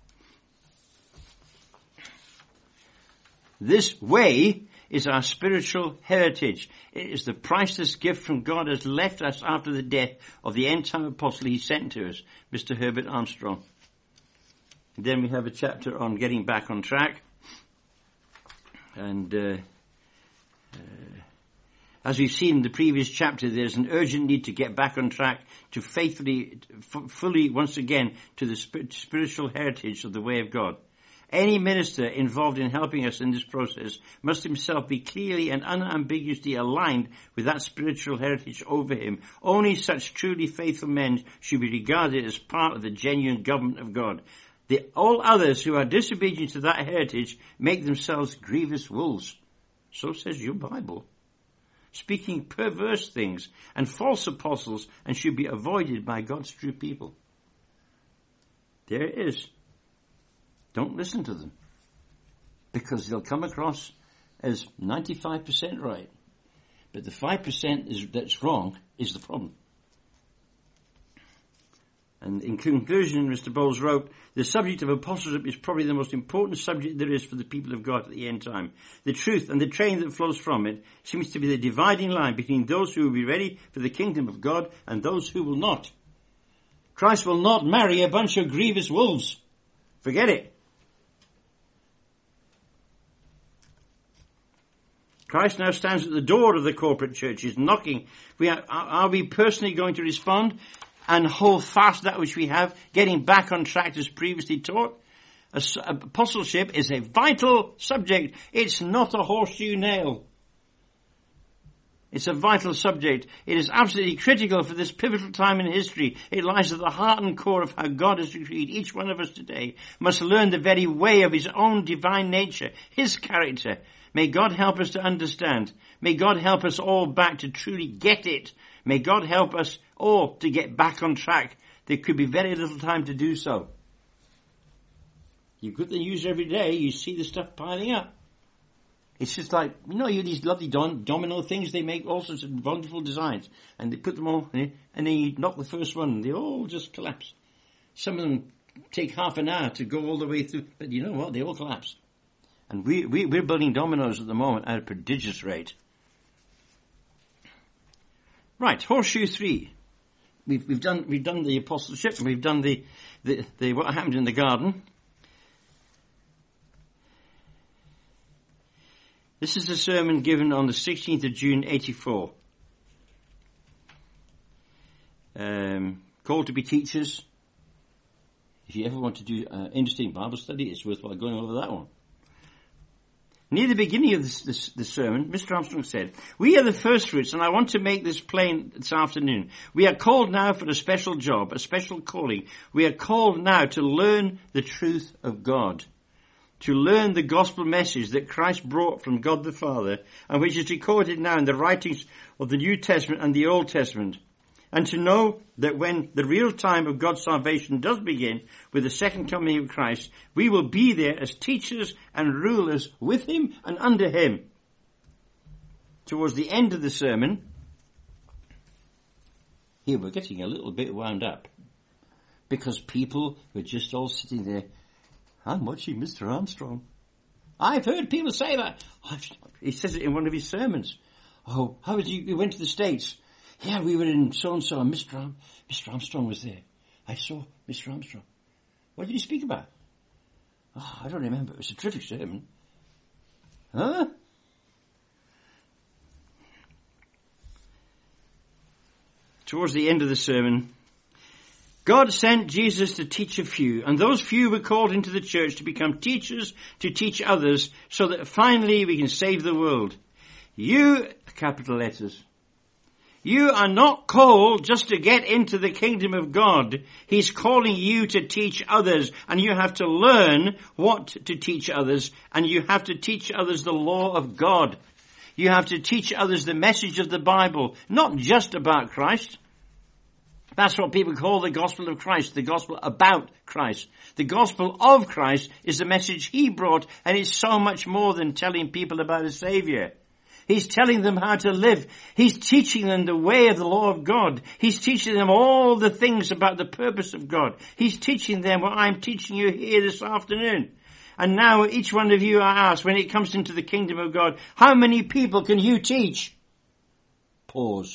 This way is our spiritual heritage. It is the priceless gift from God has left us after the death of the end-time apostle he sent to us, Mr. Herbert Armstrong. And then we have a chapter on getting back on track. And as we've seen in the previous chapter, there's an urgent need to get back on track, to faithfully, fully, once again, to the spiritual heritage of the way of God. Any minister involved in helping us in this process must himself be clearly and unambiguously aligned with that spiritual heritage over him. Only such truly faithful men should be regarded as part of the genuine government of God. All others who are disobedient to that heritage make themselves grievous wolves. So says your Bible. Speaking perverse things and false apostles, and should be avoided by God's true people. There it is. Don't listen to them, because they'll come across as 95% right. But the 5% that's wrong is the problem. And in conclusion, Mr. Bowles wrote, the subject of apostleship is probably the most important subject there is for the people of God at the end time. The truth and the train that flows from it seems to be the dividing line between those who will be ready for the kingdom of God and those who will not. Christ will not marry a bunch of grievous wolves. Forget it. Christ now stands at the door of the corporate churches, knocking. Are we personally going to respond and hold fast that which we have, getting back on track as previously taught? Apostleship is a vital subject. It's not a horseshoe nail. It's a vital subject. It is absolutely critical for this pivotal time in history. It lies at the heart and core of how God has decreed each one of us today must learn the very way of his own divine nature, his character. May God help us to understand. May God help us all back to truly get it. May God help us all to get back on track. There could be very little time to do so. You get the news every day, you see the stuff piling up. It's just like, you have these lovely domino things, they make all sorts of wonderful designs, and they put them all, and then you knock the first one, and they all just collapse. Some of them take half an hour to go all the way through, but you know what, they all collapse. And we're building dominoes at the moment at a prodigious rate. Right, horseshoe 3. We've done the apostleship, and we've done the what happened in the garden. This is a sermon given on the 16th of June, 84. Called to be teachers. If you ever want to do interesting Bible study, it's worthwhile going over that one. Near the beginning of the sermon, Mr. Armstrong said, we are the first fruits, and I want to make this plain this afternoon. We are called now for a special job, a special calling. We are called now to learn the truth of God, to learn the gospel message that Christ brought from God the Father, and which is recorded now in the writings of the New Testament and the Old Testament. And to know that when the real time of God's salvation does begin with the second coming of Christ, we will be there as teachers and rulers with him and under him. Towards the end of the sermon, Here we're getting a little bit wound up because people were just all sitting there. I'm watching Mr. Armstrong. I've heard people say that. He says it in one of his sermons. Oh, how was you went to the States? Yeah, we were in so-and-so and Mr. Armstrong was there. I saw Mr. Armstrong. What did he speak about? Oh, I don't remember. It was a terrific sermon. Huh? Towards the end of the sermon, God sent Jesus to teach a few, and those few were called into the church to become teachers, to teach others, so that finally we can save the world. You, capital letters, you are not called just to get into the kingdom of God. He's calling you to teach others, and you have to learn what to teach others, and you have to teach others the law of God. You have to teach others the message of the Bible, not just about Christ. That's what people call the gospel of Christ, the gospel about Christ. The gospel of Christ is the message he brought, and it's so much more than telling people about a Savior. He's telling them how to live. He's teaching them the way of the law of God. He's teaching them all the things about the purpose of God. He's teaching them what I'm teaching you here this afternoon. And now each one of you are asked, when it comes into the kingdom of God, how many people can you teach? Pause.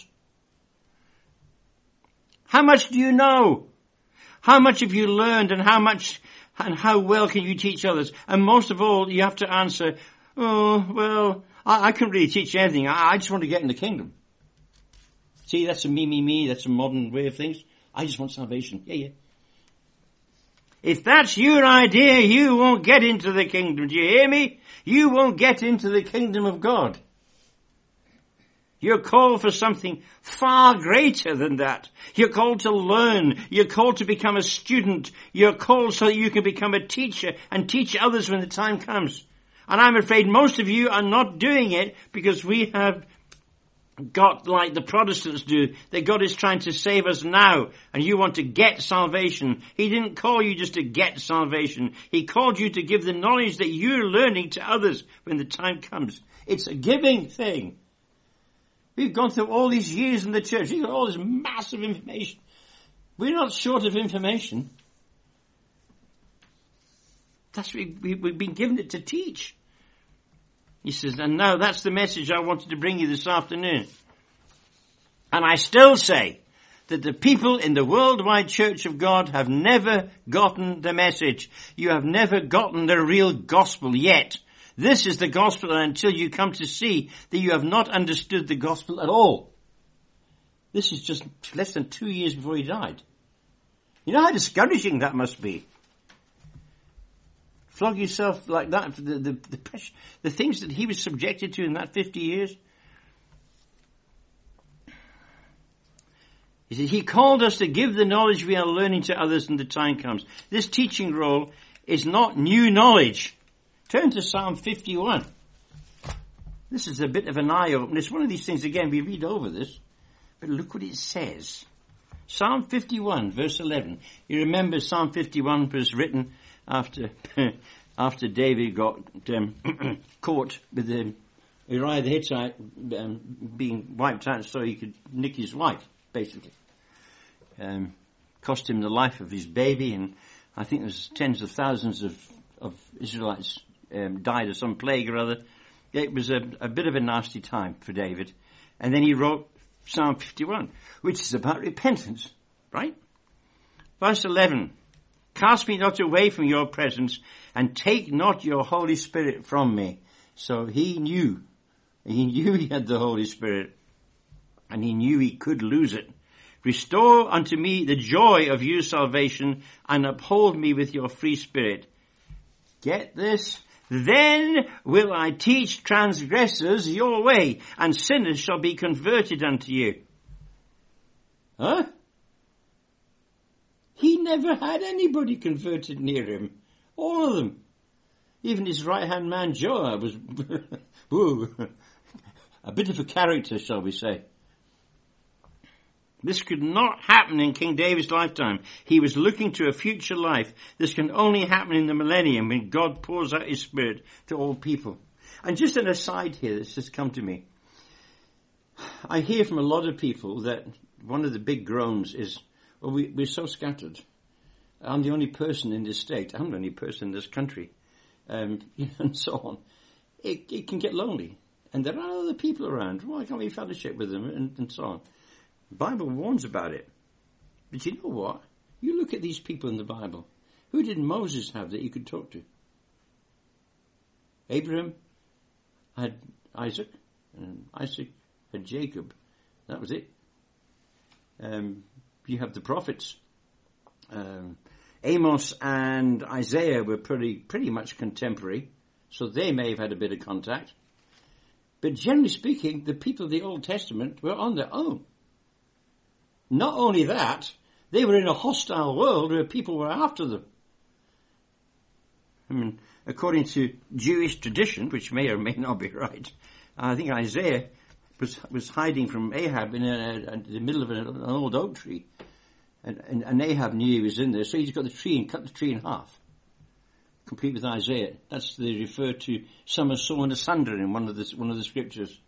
How much do you know? How much have you learned, and how well can you teach others? And most of all, you have to answer, oh, well, I can't really teach anything. I just want to get in the kingdom. See, that's a me. That's a modern way of things. I just want salvation. Yeah. If that's your idea, you won't get into the kingdom. Do you hear me? You won't get into the kingdom of God. You're called for something far greater than that. You're called to learn. You're called to become a student. You're called so that you can become a teacher and teach others when the time comes. And I'm afraid most of you are not doing it because we have got, like the Protestants do, that God is trying to save us now, and you want to get salvation. He didn't call you just to get salvation. He called you to give the knowledge that you're learning to others when the time comes. It's a giving thing. We've gone through all these years in the church. We've got all this massive information. We're not short of information. That's what we've been given it to teach. He says, and now that's the message I wanted to bring you this afternoon. And I still say that the people in the worldwide church of God have never gotten the message. You have never gotten the real gospel yet. This is the gospel until you come to see that you have not understood the gospel at all. This is just less than 2 years before he died. You know how discouraging that must be? Flog yourself like that for the pressure, the things that he was subjected to in that 50 years. He said, he called us to give the knowledge we are learning to others when the time comes. This teaching role is not new knowledge. Turn to Psalm 51. This is a bit of an eye-opener. It's one of these things, again, we read over this, but look what it says. Psalm 51, verse 11. You remember Psalm 51 was written after David got caught with Uriah the Hittite being wiped out so he could nick his wife, basically. Cost him the life of his baby, and I think there's tens of thousands of Israelites died of some plague or other. It was a bit of a nasty time for David. And then he wrote Psalm 51, which is about repentance, right? Verse 11, cast me not away from your presence, and take not your Holy Spirit from me. So he knew he had the Holy Spirit, and he knew he could lose it. Restore unto me the joy of your salvation, and uphold me with your free spirit. Get this? Then will I teach transgressors your way, and sinners shall be converted unto you. Huh? He never had anybody converted near him. All of them. Even his right-hand man Joab was a bit of a character, shall we say. This could not happen in King David's lifetime. He was looking to a future life. This can only happen in the millennium when God pours out his Spirit to all people. And just an aside here that's just come to me. I hear from a lot of people that one of the big groans is, well, we're so scattered. I'm the only person in this state. I'm the only person in this country. And so on. It can get lonely. And there are other people around. Why can't we fellowship with them? And so on. The Bible warns about it. But you know what? You look at these people in the Bible. Who did Moses have that he could talk to? Abraham had Isaac, and Isaac had Jacob. That was it. You have the prophets. Amos and Isaiah were pretty much contemporary, so they may have had a bit of contact. But generally speaking, the people of the Old Testament were on their own. Not only that, they were in a hostile world where people were after them. I mean, according to Jewish tradition, which may or may not be right, I think Isaiah was hiding from Ahab in the middle of an old oak tree. And Ahab knew he was in there, so he just got the tree and cut the tree in half. Complete with Isaiah. That's they refer to some are sawn asunder in one of the scriptures.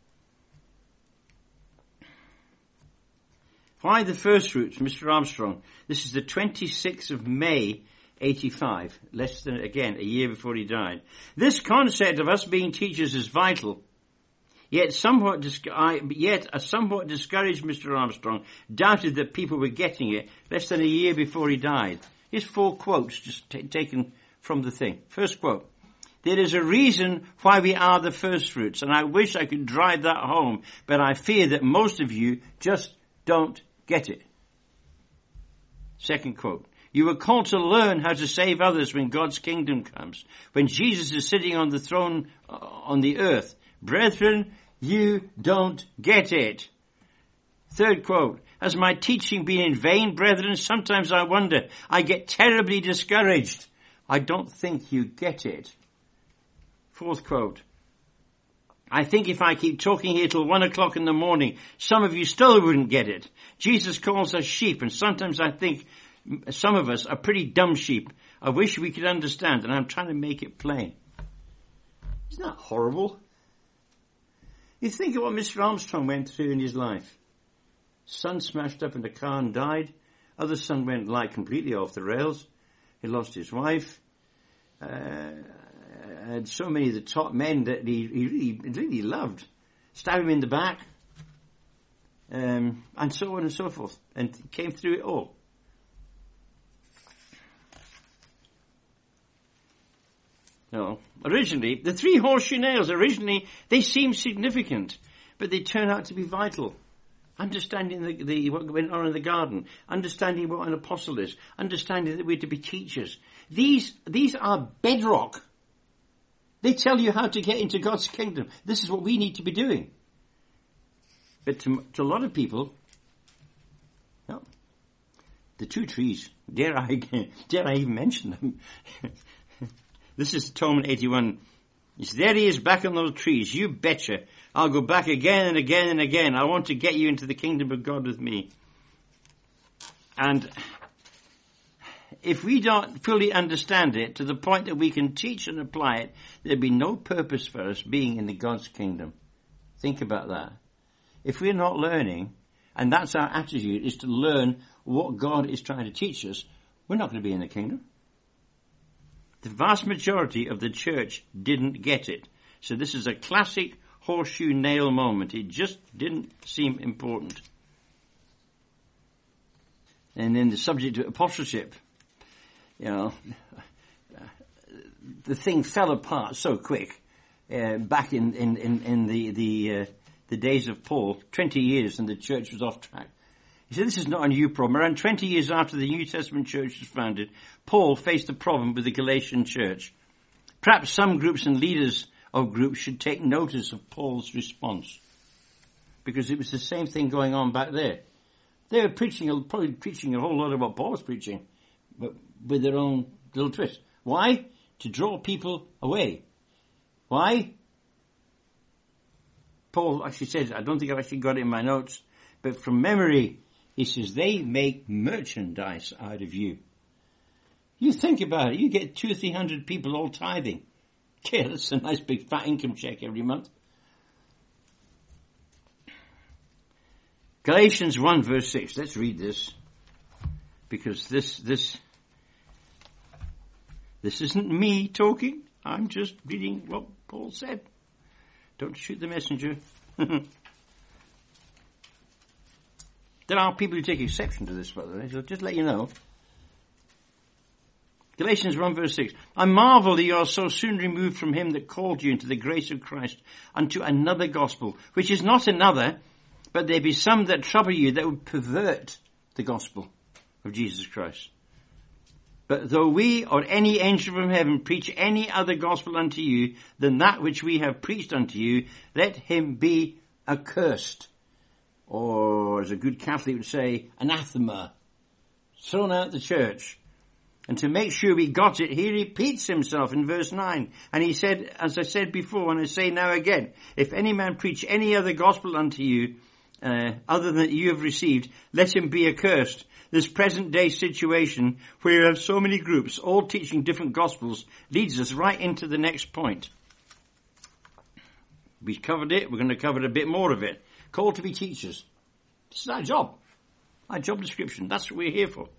Why the first fruits, Mr. Armstrong? This is the 26th of May, 85, less than, again, a year before he died. This concept of us being teachers is vital. Yet a somewhat discouraged Mr. Armstrong doubted that people were getting it less than a year before he died. Here's 4 quotes just taken from the thing. First quote. There is a reason why we are the first fruits, and I wish I could drive that home, but I fear that most of you just don't get it. Second quote. You were called to learn how to save others when God's kingdom comes, when Jesus is sitting on the throne on the earth. Brethren, you don't get it. Third quote. Has my teaching been in vain, brethren? Sometimes I wonder. I get terribly discouraged. I don't think you get it. Fourth quote. I think if I keep talking here till 1 o'clock in the morning, some of you still wouldn't get it. Jesus calls us sheep, and sometimes I think some of us are pretty dumb sheep. I wish we could understand, and I'm trying to make it plain. Isn't that horrible? You think of what Mr. Armstrong went through in his life. Son smashed up in the car and died. Other son went like completely off the rails. He lost his wife. And so many of the top men that he really loved stabbed him in the back. And so on and so forth. And came through it all. No. Originally, the 3 horseshoe nails, they seem significant, but they turn out to be vital. Understanding what went on in the garden, understanding what an apostle is, understanding that we're to be teachers. These are bedrock. They tell you how to get into God's kingdom. This is what we need to be doing. But to a lot of people, no. The 2 trees, dare I even mention them? This is Tolman 81. There he is back on those trees. You betcha. I'll go back again and again and again. I want to get you into the kingdom of God with me. And if we don't fully understand it to the point that we can teach and apply it, there'd be no purpose for us being in the God's kingdom. Think about that. If we're not learning, and that's our attitude, is to learn what God is trying to teach us, we're not going to be in the kingdom. The vast majority of the church didn't get it. So this is a classic horseshoe nail moment. It just didn't seem important. And then the subject of apostleship, the thing fell apart so quick. Back in the days of Paul, 20 years and the church was off track. He said, this is not a new problem. Around 20 years after the New Testament church was founded, Paul faced a problem with the Galatian church. Perhaps some groups and leaders of groups should take notice of Paul's response. Because it was the same thing going on back there. They were probably preaching a whole lot of what Paul was preaching, but with their own little twist. Why? To draw people away. Why? Paul actually says, I don't think I've actually got it in my notes, but from memory, he says, they make merchandise out of you. You think about it. You get 200 or 300 people all tithing. Yeah, that's a nice big fat income check every month. Galatians 1 verse 6. Let's read this. Because this isn't me talking. I'm just reading what Paul said. Don't shoot the messenger. There are people who take exception to this, by the way, so just let you know. Galatians 1 verse 6. I marvel that you are so soon removed from him that called you into the grace of Christ unto another gospel, which is not another, but there be some that trouble you that would pervert the gospel of Jesus Christ. But though we or any angel from heaven preach any other gospel unto you than that which we have preached unto you, let him be accursed. Or, as a good Catholic would say, anathema. Thrown out the church. And to make sure we got it, he repeats himself in verse 9. And he said, as I said before, and I say now again, if any man preach any other gospel unto you, other than you have received, let him be accursed. This present day situation, where you have so many groups, all teaching different gospels, leads us right into the next point. We've covered it, we're going to cover a bit more of it. Called to be teachers. This is our job. Our job description. That's what we're here for.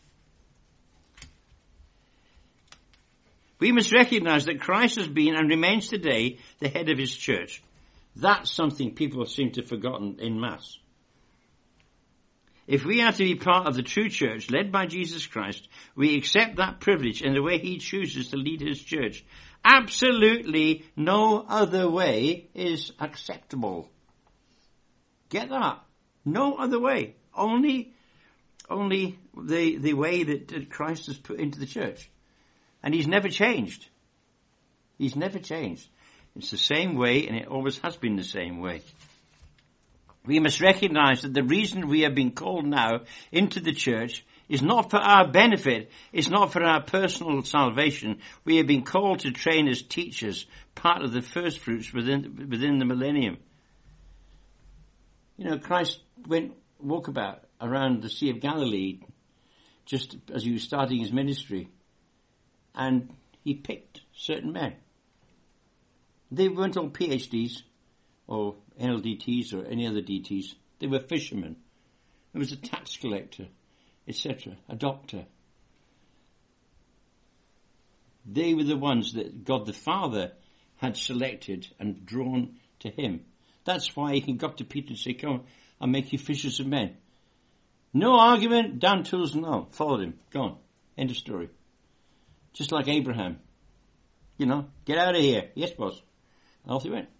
We must recognize that Christ has been and remains today the head of his church. That's something people seem to have forgotten en masse. If we are to be part of the true church led by Jesus Christ, we accept that privilege in the way he chooses to lead his church. Absolutely no other way is acceptable. Get that? No other way. Only the way that Christ has put into the church. And he's never changed. He's never changed. It's the same way, and it always has been the same way. We must recognize that the reason we have been called now into the church is not for our benefit. It's not for our personal salvation. We have been called to train as teachers, part of the first fruits within the millennium. You know, Christ went walkabout around the Sea of Galilee just as he was starting his ministry. And he picked certain men. They weren't all PhDs or NLDTs or any other DTs. They were fishermen. There was a tax collector, etc., a doctor. They were the ones that God the Father had selected and drawn to him. That's why he got to Peter and said, come on, I'll make you fishers of men. No argument, down tools and all. Followed him. Gone. End of story. Just like Abraham. You know, get out of here. Yes, boss. And off he went.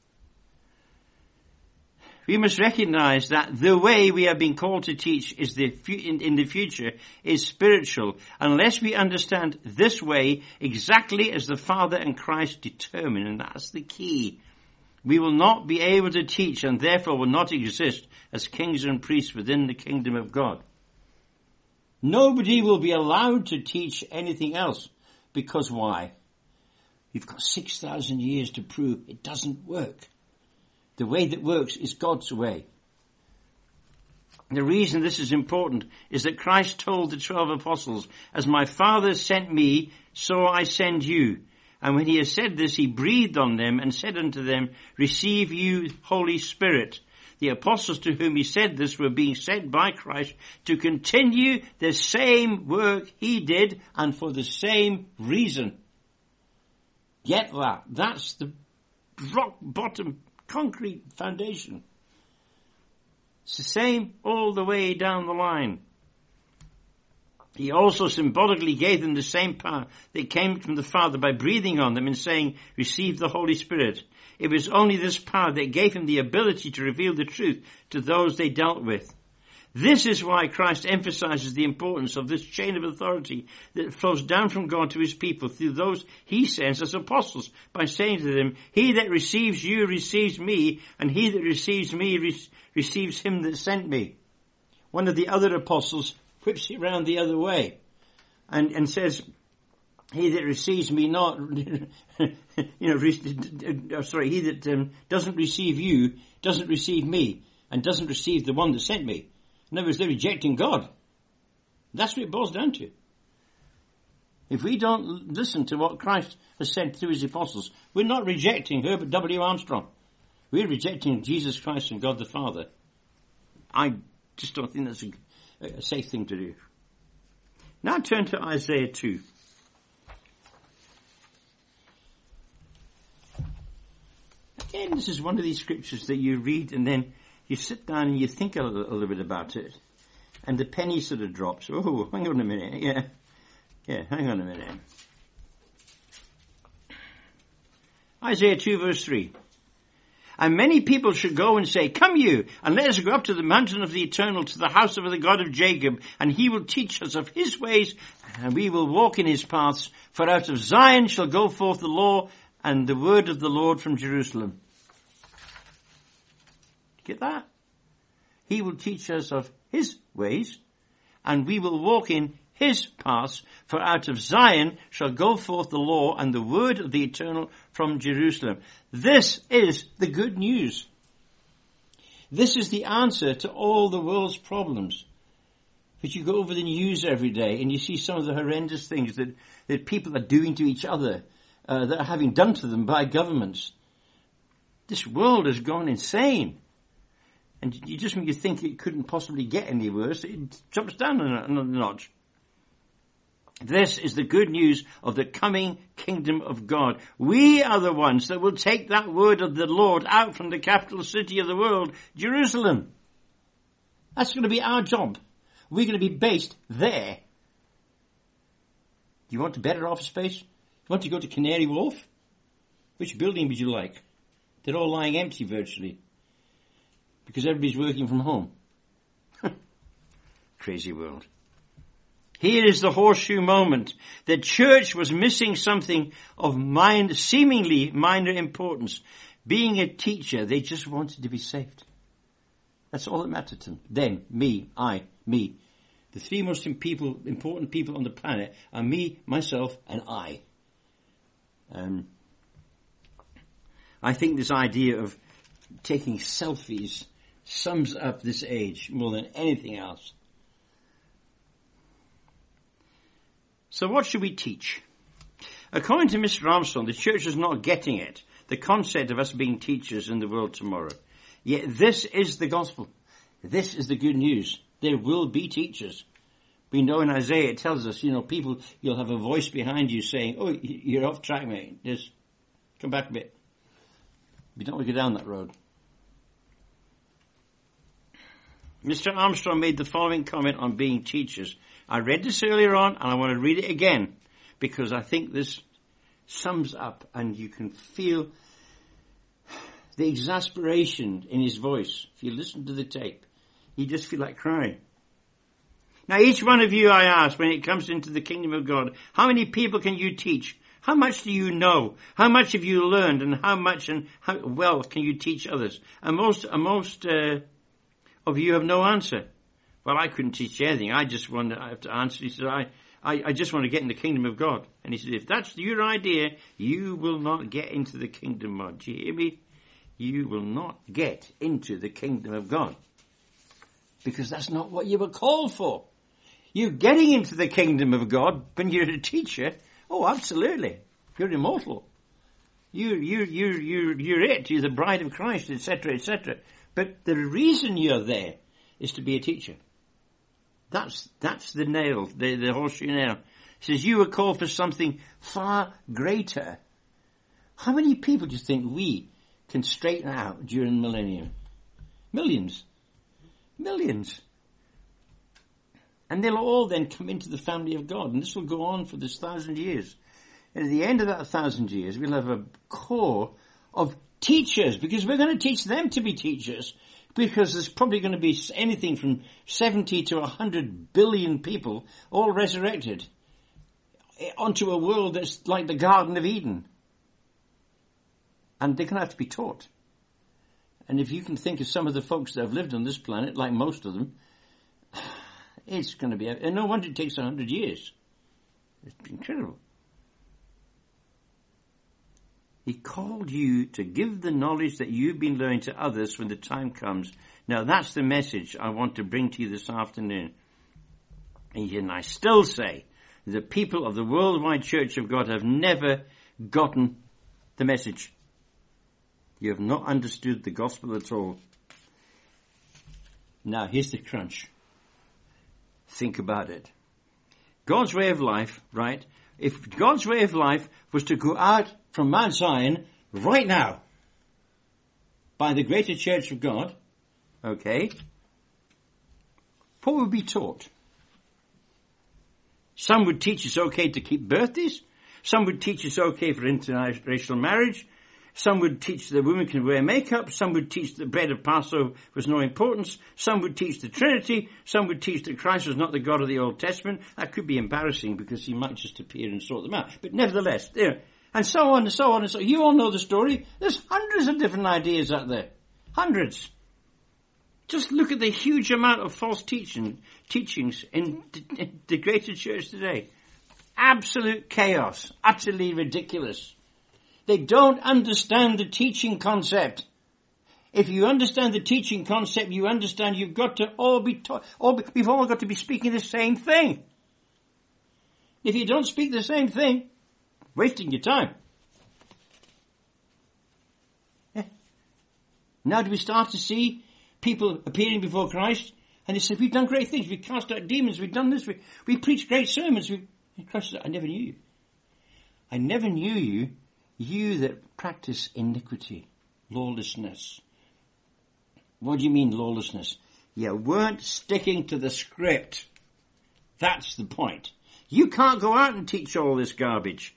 We must recognize that the way we have been called to teach is in the future is spiritual, unless we understand this way exactly as the Father and Christ determine, and that's the key. We will not be able to teach and therefore will not exist as kings and priests within the kingdom of God. Nobody will be allowed to teach anything else. Because why? You've got 6,000 years to prove it doesn't work. The way that works is God's way. The reason this is important is that Christ told the 12 apostles, as my Father sent me, so I send you. And when he has said this, he breathed on them and said unto them, receive you Holy Spirit. The apostles to whom he said this were being sent by Christ to continue the same work he did and for the same reason. Get that. That's the rock bottom concrete foundation. It's the same all the way down the line. He also symbolically gave them the same power that came from the Father by breathing on them and saying, receive the Holy Spirit. It was only this power that gave him the ability to reveal the truth to those they dealt with. This is why Christ emphasizes the importance of this chain of authority that flows down from God to his people through those he sends as apostles by saying to them, he that receives you receives me, and he that receives me receives him that sent me. One of the other apostles whips it round the other way and says, he that receives me not, he that doesn't receive you doesn't receive me and doesn't receive the one that sent me. In other words, they're rejecting God. That's what it boils down to. If we don't listen to what Christ has said through his apostles, we're not rejecting Herbert W. Armstrong. We're rejecting Jesus Christ and God the Father. I just don't think that's a safe thing to do. Now turn to Isaiah 2. Again, this is one of these scriptures that you read and then you sit down and you think a little bit about it. And the penny sort of drops. Oh, hang on a minute. Yeah, hang on a minute. Isaiah 2 verse 3. And many people should go and say, come you, and let us go up to the mountain of the Eternal, to the house of the God of Jacob, and he will teach us of his ways, and we will walk in his paths. For out of Zion shall go forth the law, and the word of the Lord from Jerusalem. Get that? He will teach us of his ways, and we will walk in his paths, for out of Zion shall go forth the law and the word of the Eternal from Jerusalem. This is the good news. This is the answer to all the world's problems. But you go over the news every day and you see some of the horrendous things that people are doing to each other, that are having done to them by governments. This world has gone insane. And you just when you think it couldn't possibly get any worse, it jumps down another notch. This is the good news of the coming kingdom of God. We are the ones that will take that word of the Lord out from the capital city of the world, Jerusalem. That's going to be our job. We're going to be based there. Do you want a better office space? You want to go to Canary Wharf? Which building would you like? They're all lying empty virtually. Because everybody's working from home. Crazy world. Here is the horseshoe moment. The church was missing something of seemingly minor importance. Being a teacher, they just wanted to be saved. That's all that mattered to them. Them, me, I, me. The three most important people on the planet are me, myself, and I. I think this idea of taking selfies sums up this age more than anything else. So what should we teach? According to Mr. Armstrong, the church is not getting it, the concept of us being teachers in the world tomorrow. Yet this is the gospel. This is the good news. There will be teachers. We know in Isaiah it tells us, people, you'll have a voice behind you saying, oh, you're off track, mate. Just come back a bit. We don't want to go down that road. Mr. Armstrong made the following comment on being teachers. I read this earlier on and I want to read it again because I think this sums up and you can feel the exasperation in his voice. If you listen to the tape, you just feel like crying. Now each one of you, I ask, when it comes into the kingdom of God, how many people can you teach? How much do you know? How much have you learned and how well can you teach others? And most of you have no answer. Well, I couldn't teach you anything. I have to answer. He said, I just want to get in the kingdom of God. And he said, if that's your idea, you will not get into the kingdom of God. Do you hear me? You will not get into the kingdom of God. Because that's not what you were called for. You're getting into the kingdom of God when you're a teacher. Oh, absolutely. You're immortal. You're it. You're the bride of Christ, etc., etc. But the reason you're there is to be a teacher. That's the nail, the horseshoe nail. It says you were called for something far greater. How many people do you think we can straighten out during the millennium? Millions. Millions. And they'll all then come into the family of God. And this will go on for this 1,000 years. And at the end of that 1,000 years, we'll have a core of teachers, because we're going to teach them to be teachers. Because there's probably going to be anything from 70 to 100 billion people all resurrected onto a world that's like the Garden of Eden. And they're going to have to be taught. And if you can think of some of the folks that have lived on this planet, like most of them, it's going to be, and no wonder it takes 100 years. It's incredible. He called you to give the knowledge that you've been learning to others when the time comes. Now that's the message I want to bring to you this afternoon. And I still say the people of the worldwide church of God have never gotten the message. You have not understood the gospel at all. Now, here's the crunch. Think about it. God's way of life, right? If God's way of life was to go out from Mount Zion right now by the greater church of God, okay, what would be taught? Some would teach it's okay to keep birthdays. Some would teach it's okay for interracial marriage. Some would teach that women can wear makeup. Some would teach that bread of Passover was no importance. Some would teach the Trinity. Some would teach that Christ was not the God of the Old Testament. That could be embarrassing because he might just appear and sort them out. But nevertheless, there. And so on and so on and so on. You all know the story. There's hundreds of different ideas out there. Hundreds. Just look at the huge amount of false teachings in the greater church today. Absolute chaos. Utterly ridiculous. They don't understand the teaching concept. If you understand the teaching concept, you understand you've got to all be taught, we've all got to be speaking the same thing. If you don't speak the same thing, wasting your time. Yeah. Now do we start to see people appearing before Christ and they say, we've done great things, we've cast out demons, we've done this, we preached great sermons. Christ said, I never knew you. I never knew you. You that practice iniquity, lawlessness. What do you mean lawlessness? You weren't sticking to the script. That's the point. You can't go out and teach all this garbage.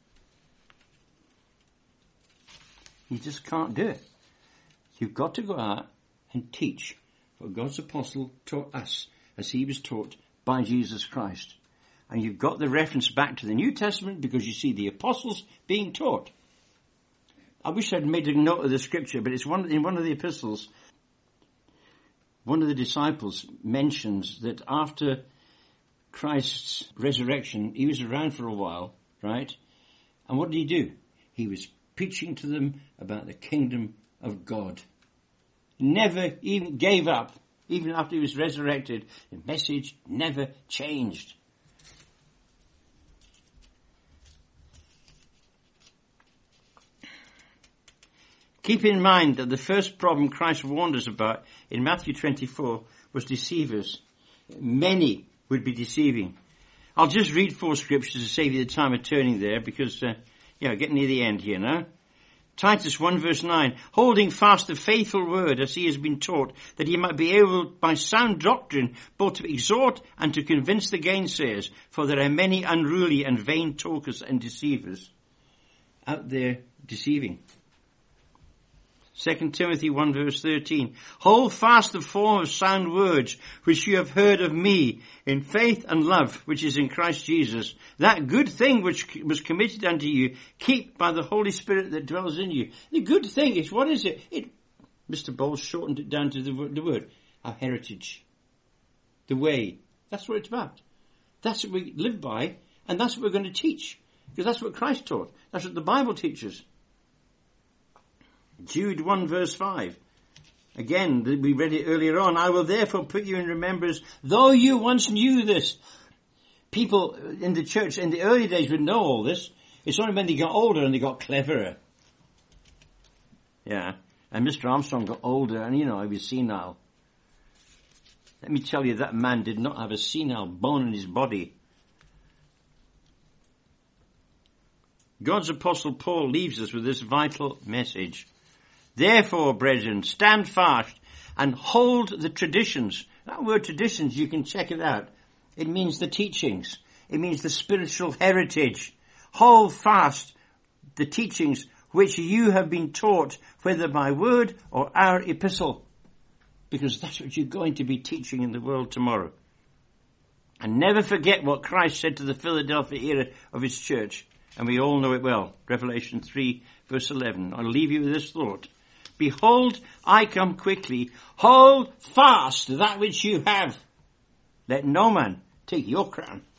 You just can't do it. You've got to go out and teach what God's apostle taught us as he was taught by Jesus Christ. And you've got the reference back to the New Testament because you see the apostles being taught. I wish I'd made a note of the scripture, but it's in one of the epistles, one of the disciples mentions that after Christ's resurrection, he was around for a while, right? And what did he do? He was preaching to them about the kingdom of God. Never even gave up. Even after he was resurrected, the message never changed. Keep in mind that the first problem Christ warned us about in Matthew 24 was deceivers. Many would be deceiving. I'll just read 4 scriptures to save you the time of turning there because, getting near the end here now. Titus 1 verse 9, holding fast the faithful word as he has been taught, that he might be able by sound doctrine both to exhort and to convince the gainsayers, for there are many unruly and vain talkers and deceivers out there deceiving. 2 Timothy 1 verse 13. Hold fast the form of sound words which you have heard of me in faith and love which is in Christ Jesus. That good thing which was committed unto you, keep by the Holy Spirit that dwells in you. The good thing is, what is it? Mr. Bowles shortened it down to the word. Our heritage. The way. That's what it's about. That's what we live by, and that's what we're going to teach. Because that's what Christ taught. That's what the Bible teaches. Jude 1 verse 5. Again, we read it earlier on. I will therefore put you in remembrance, though you once knew this. People in the church in the early days would know all this. It's only when they got older and they got cleverer. Yeah. And Mr. Armstrong got older and, he was senile. Let me tell you, that man did not have a senile bone in his body. God's apostle Paul leaves us with this vital message. Therefore, brethren, stand fast and hold the traditions. That word traditions, you can check it out. It means the teachings. It means the spiritual heritage. Hold fast the teachings which you have been taught, whether by word or our epistle. Because that's what you're going to be teaching in the world tomorrow. And never forget what Christ said to the Philadelphia era of his church. And we all know it well. Revelation 3 verse 11. I'll leave you with this thought. Behold, I come quickly. Hold fast that which you have. Let no man take your crown.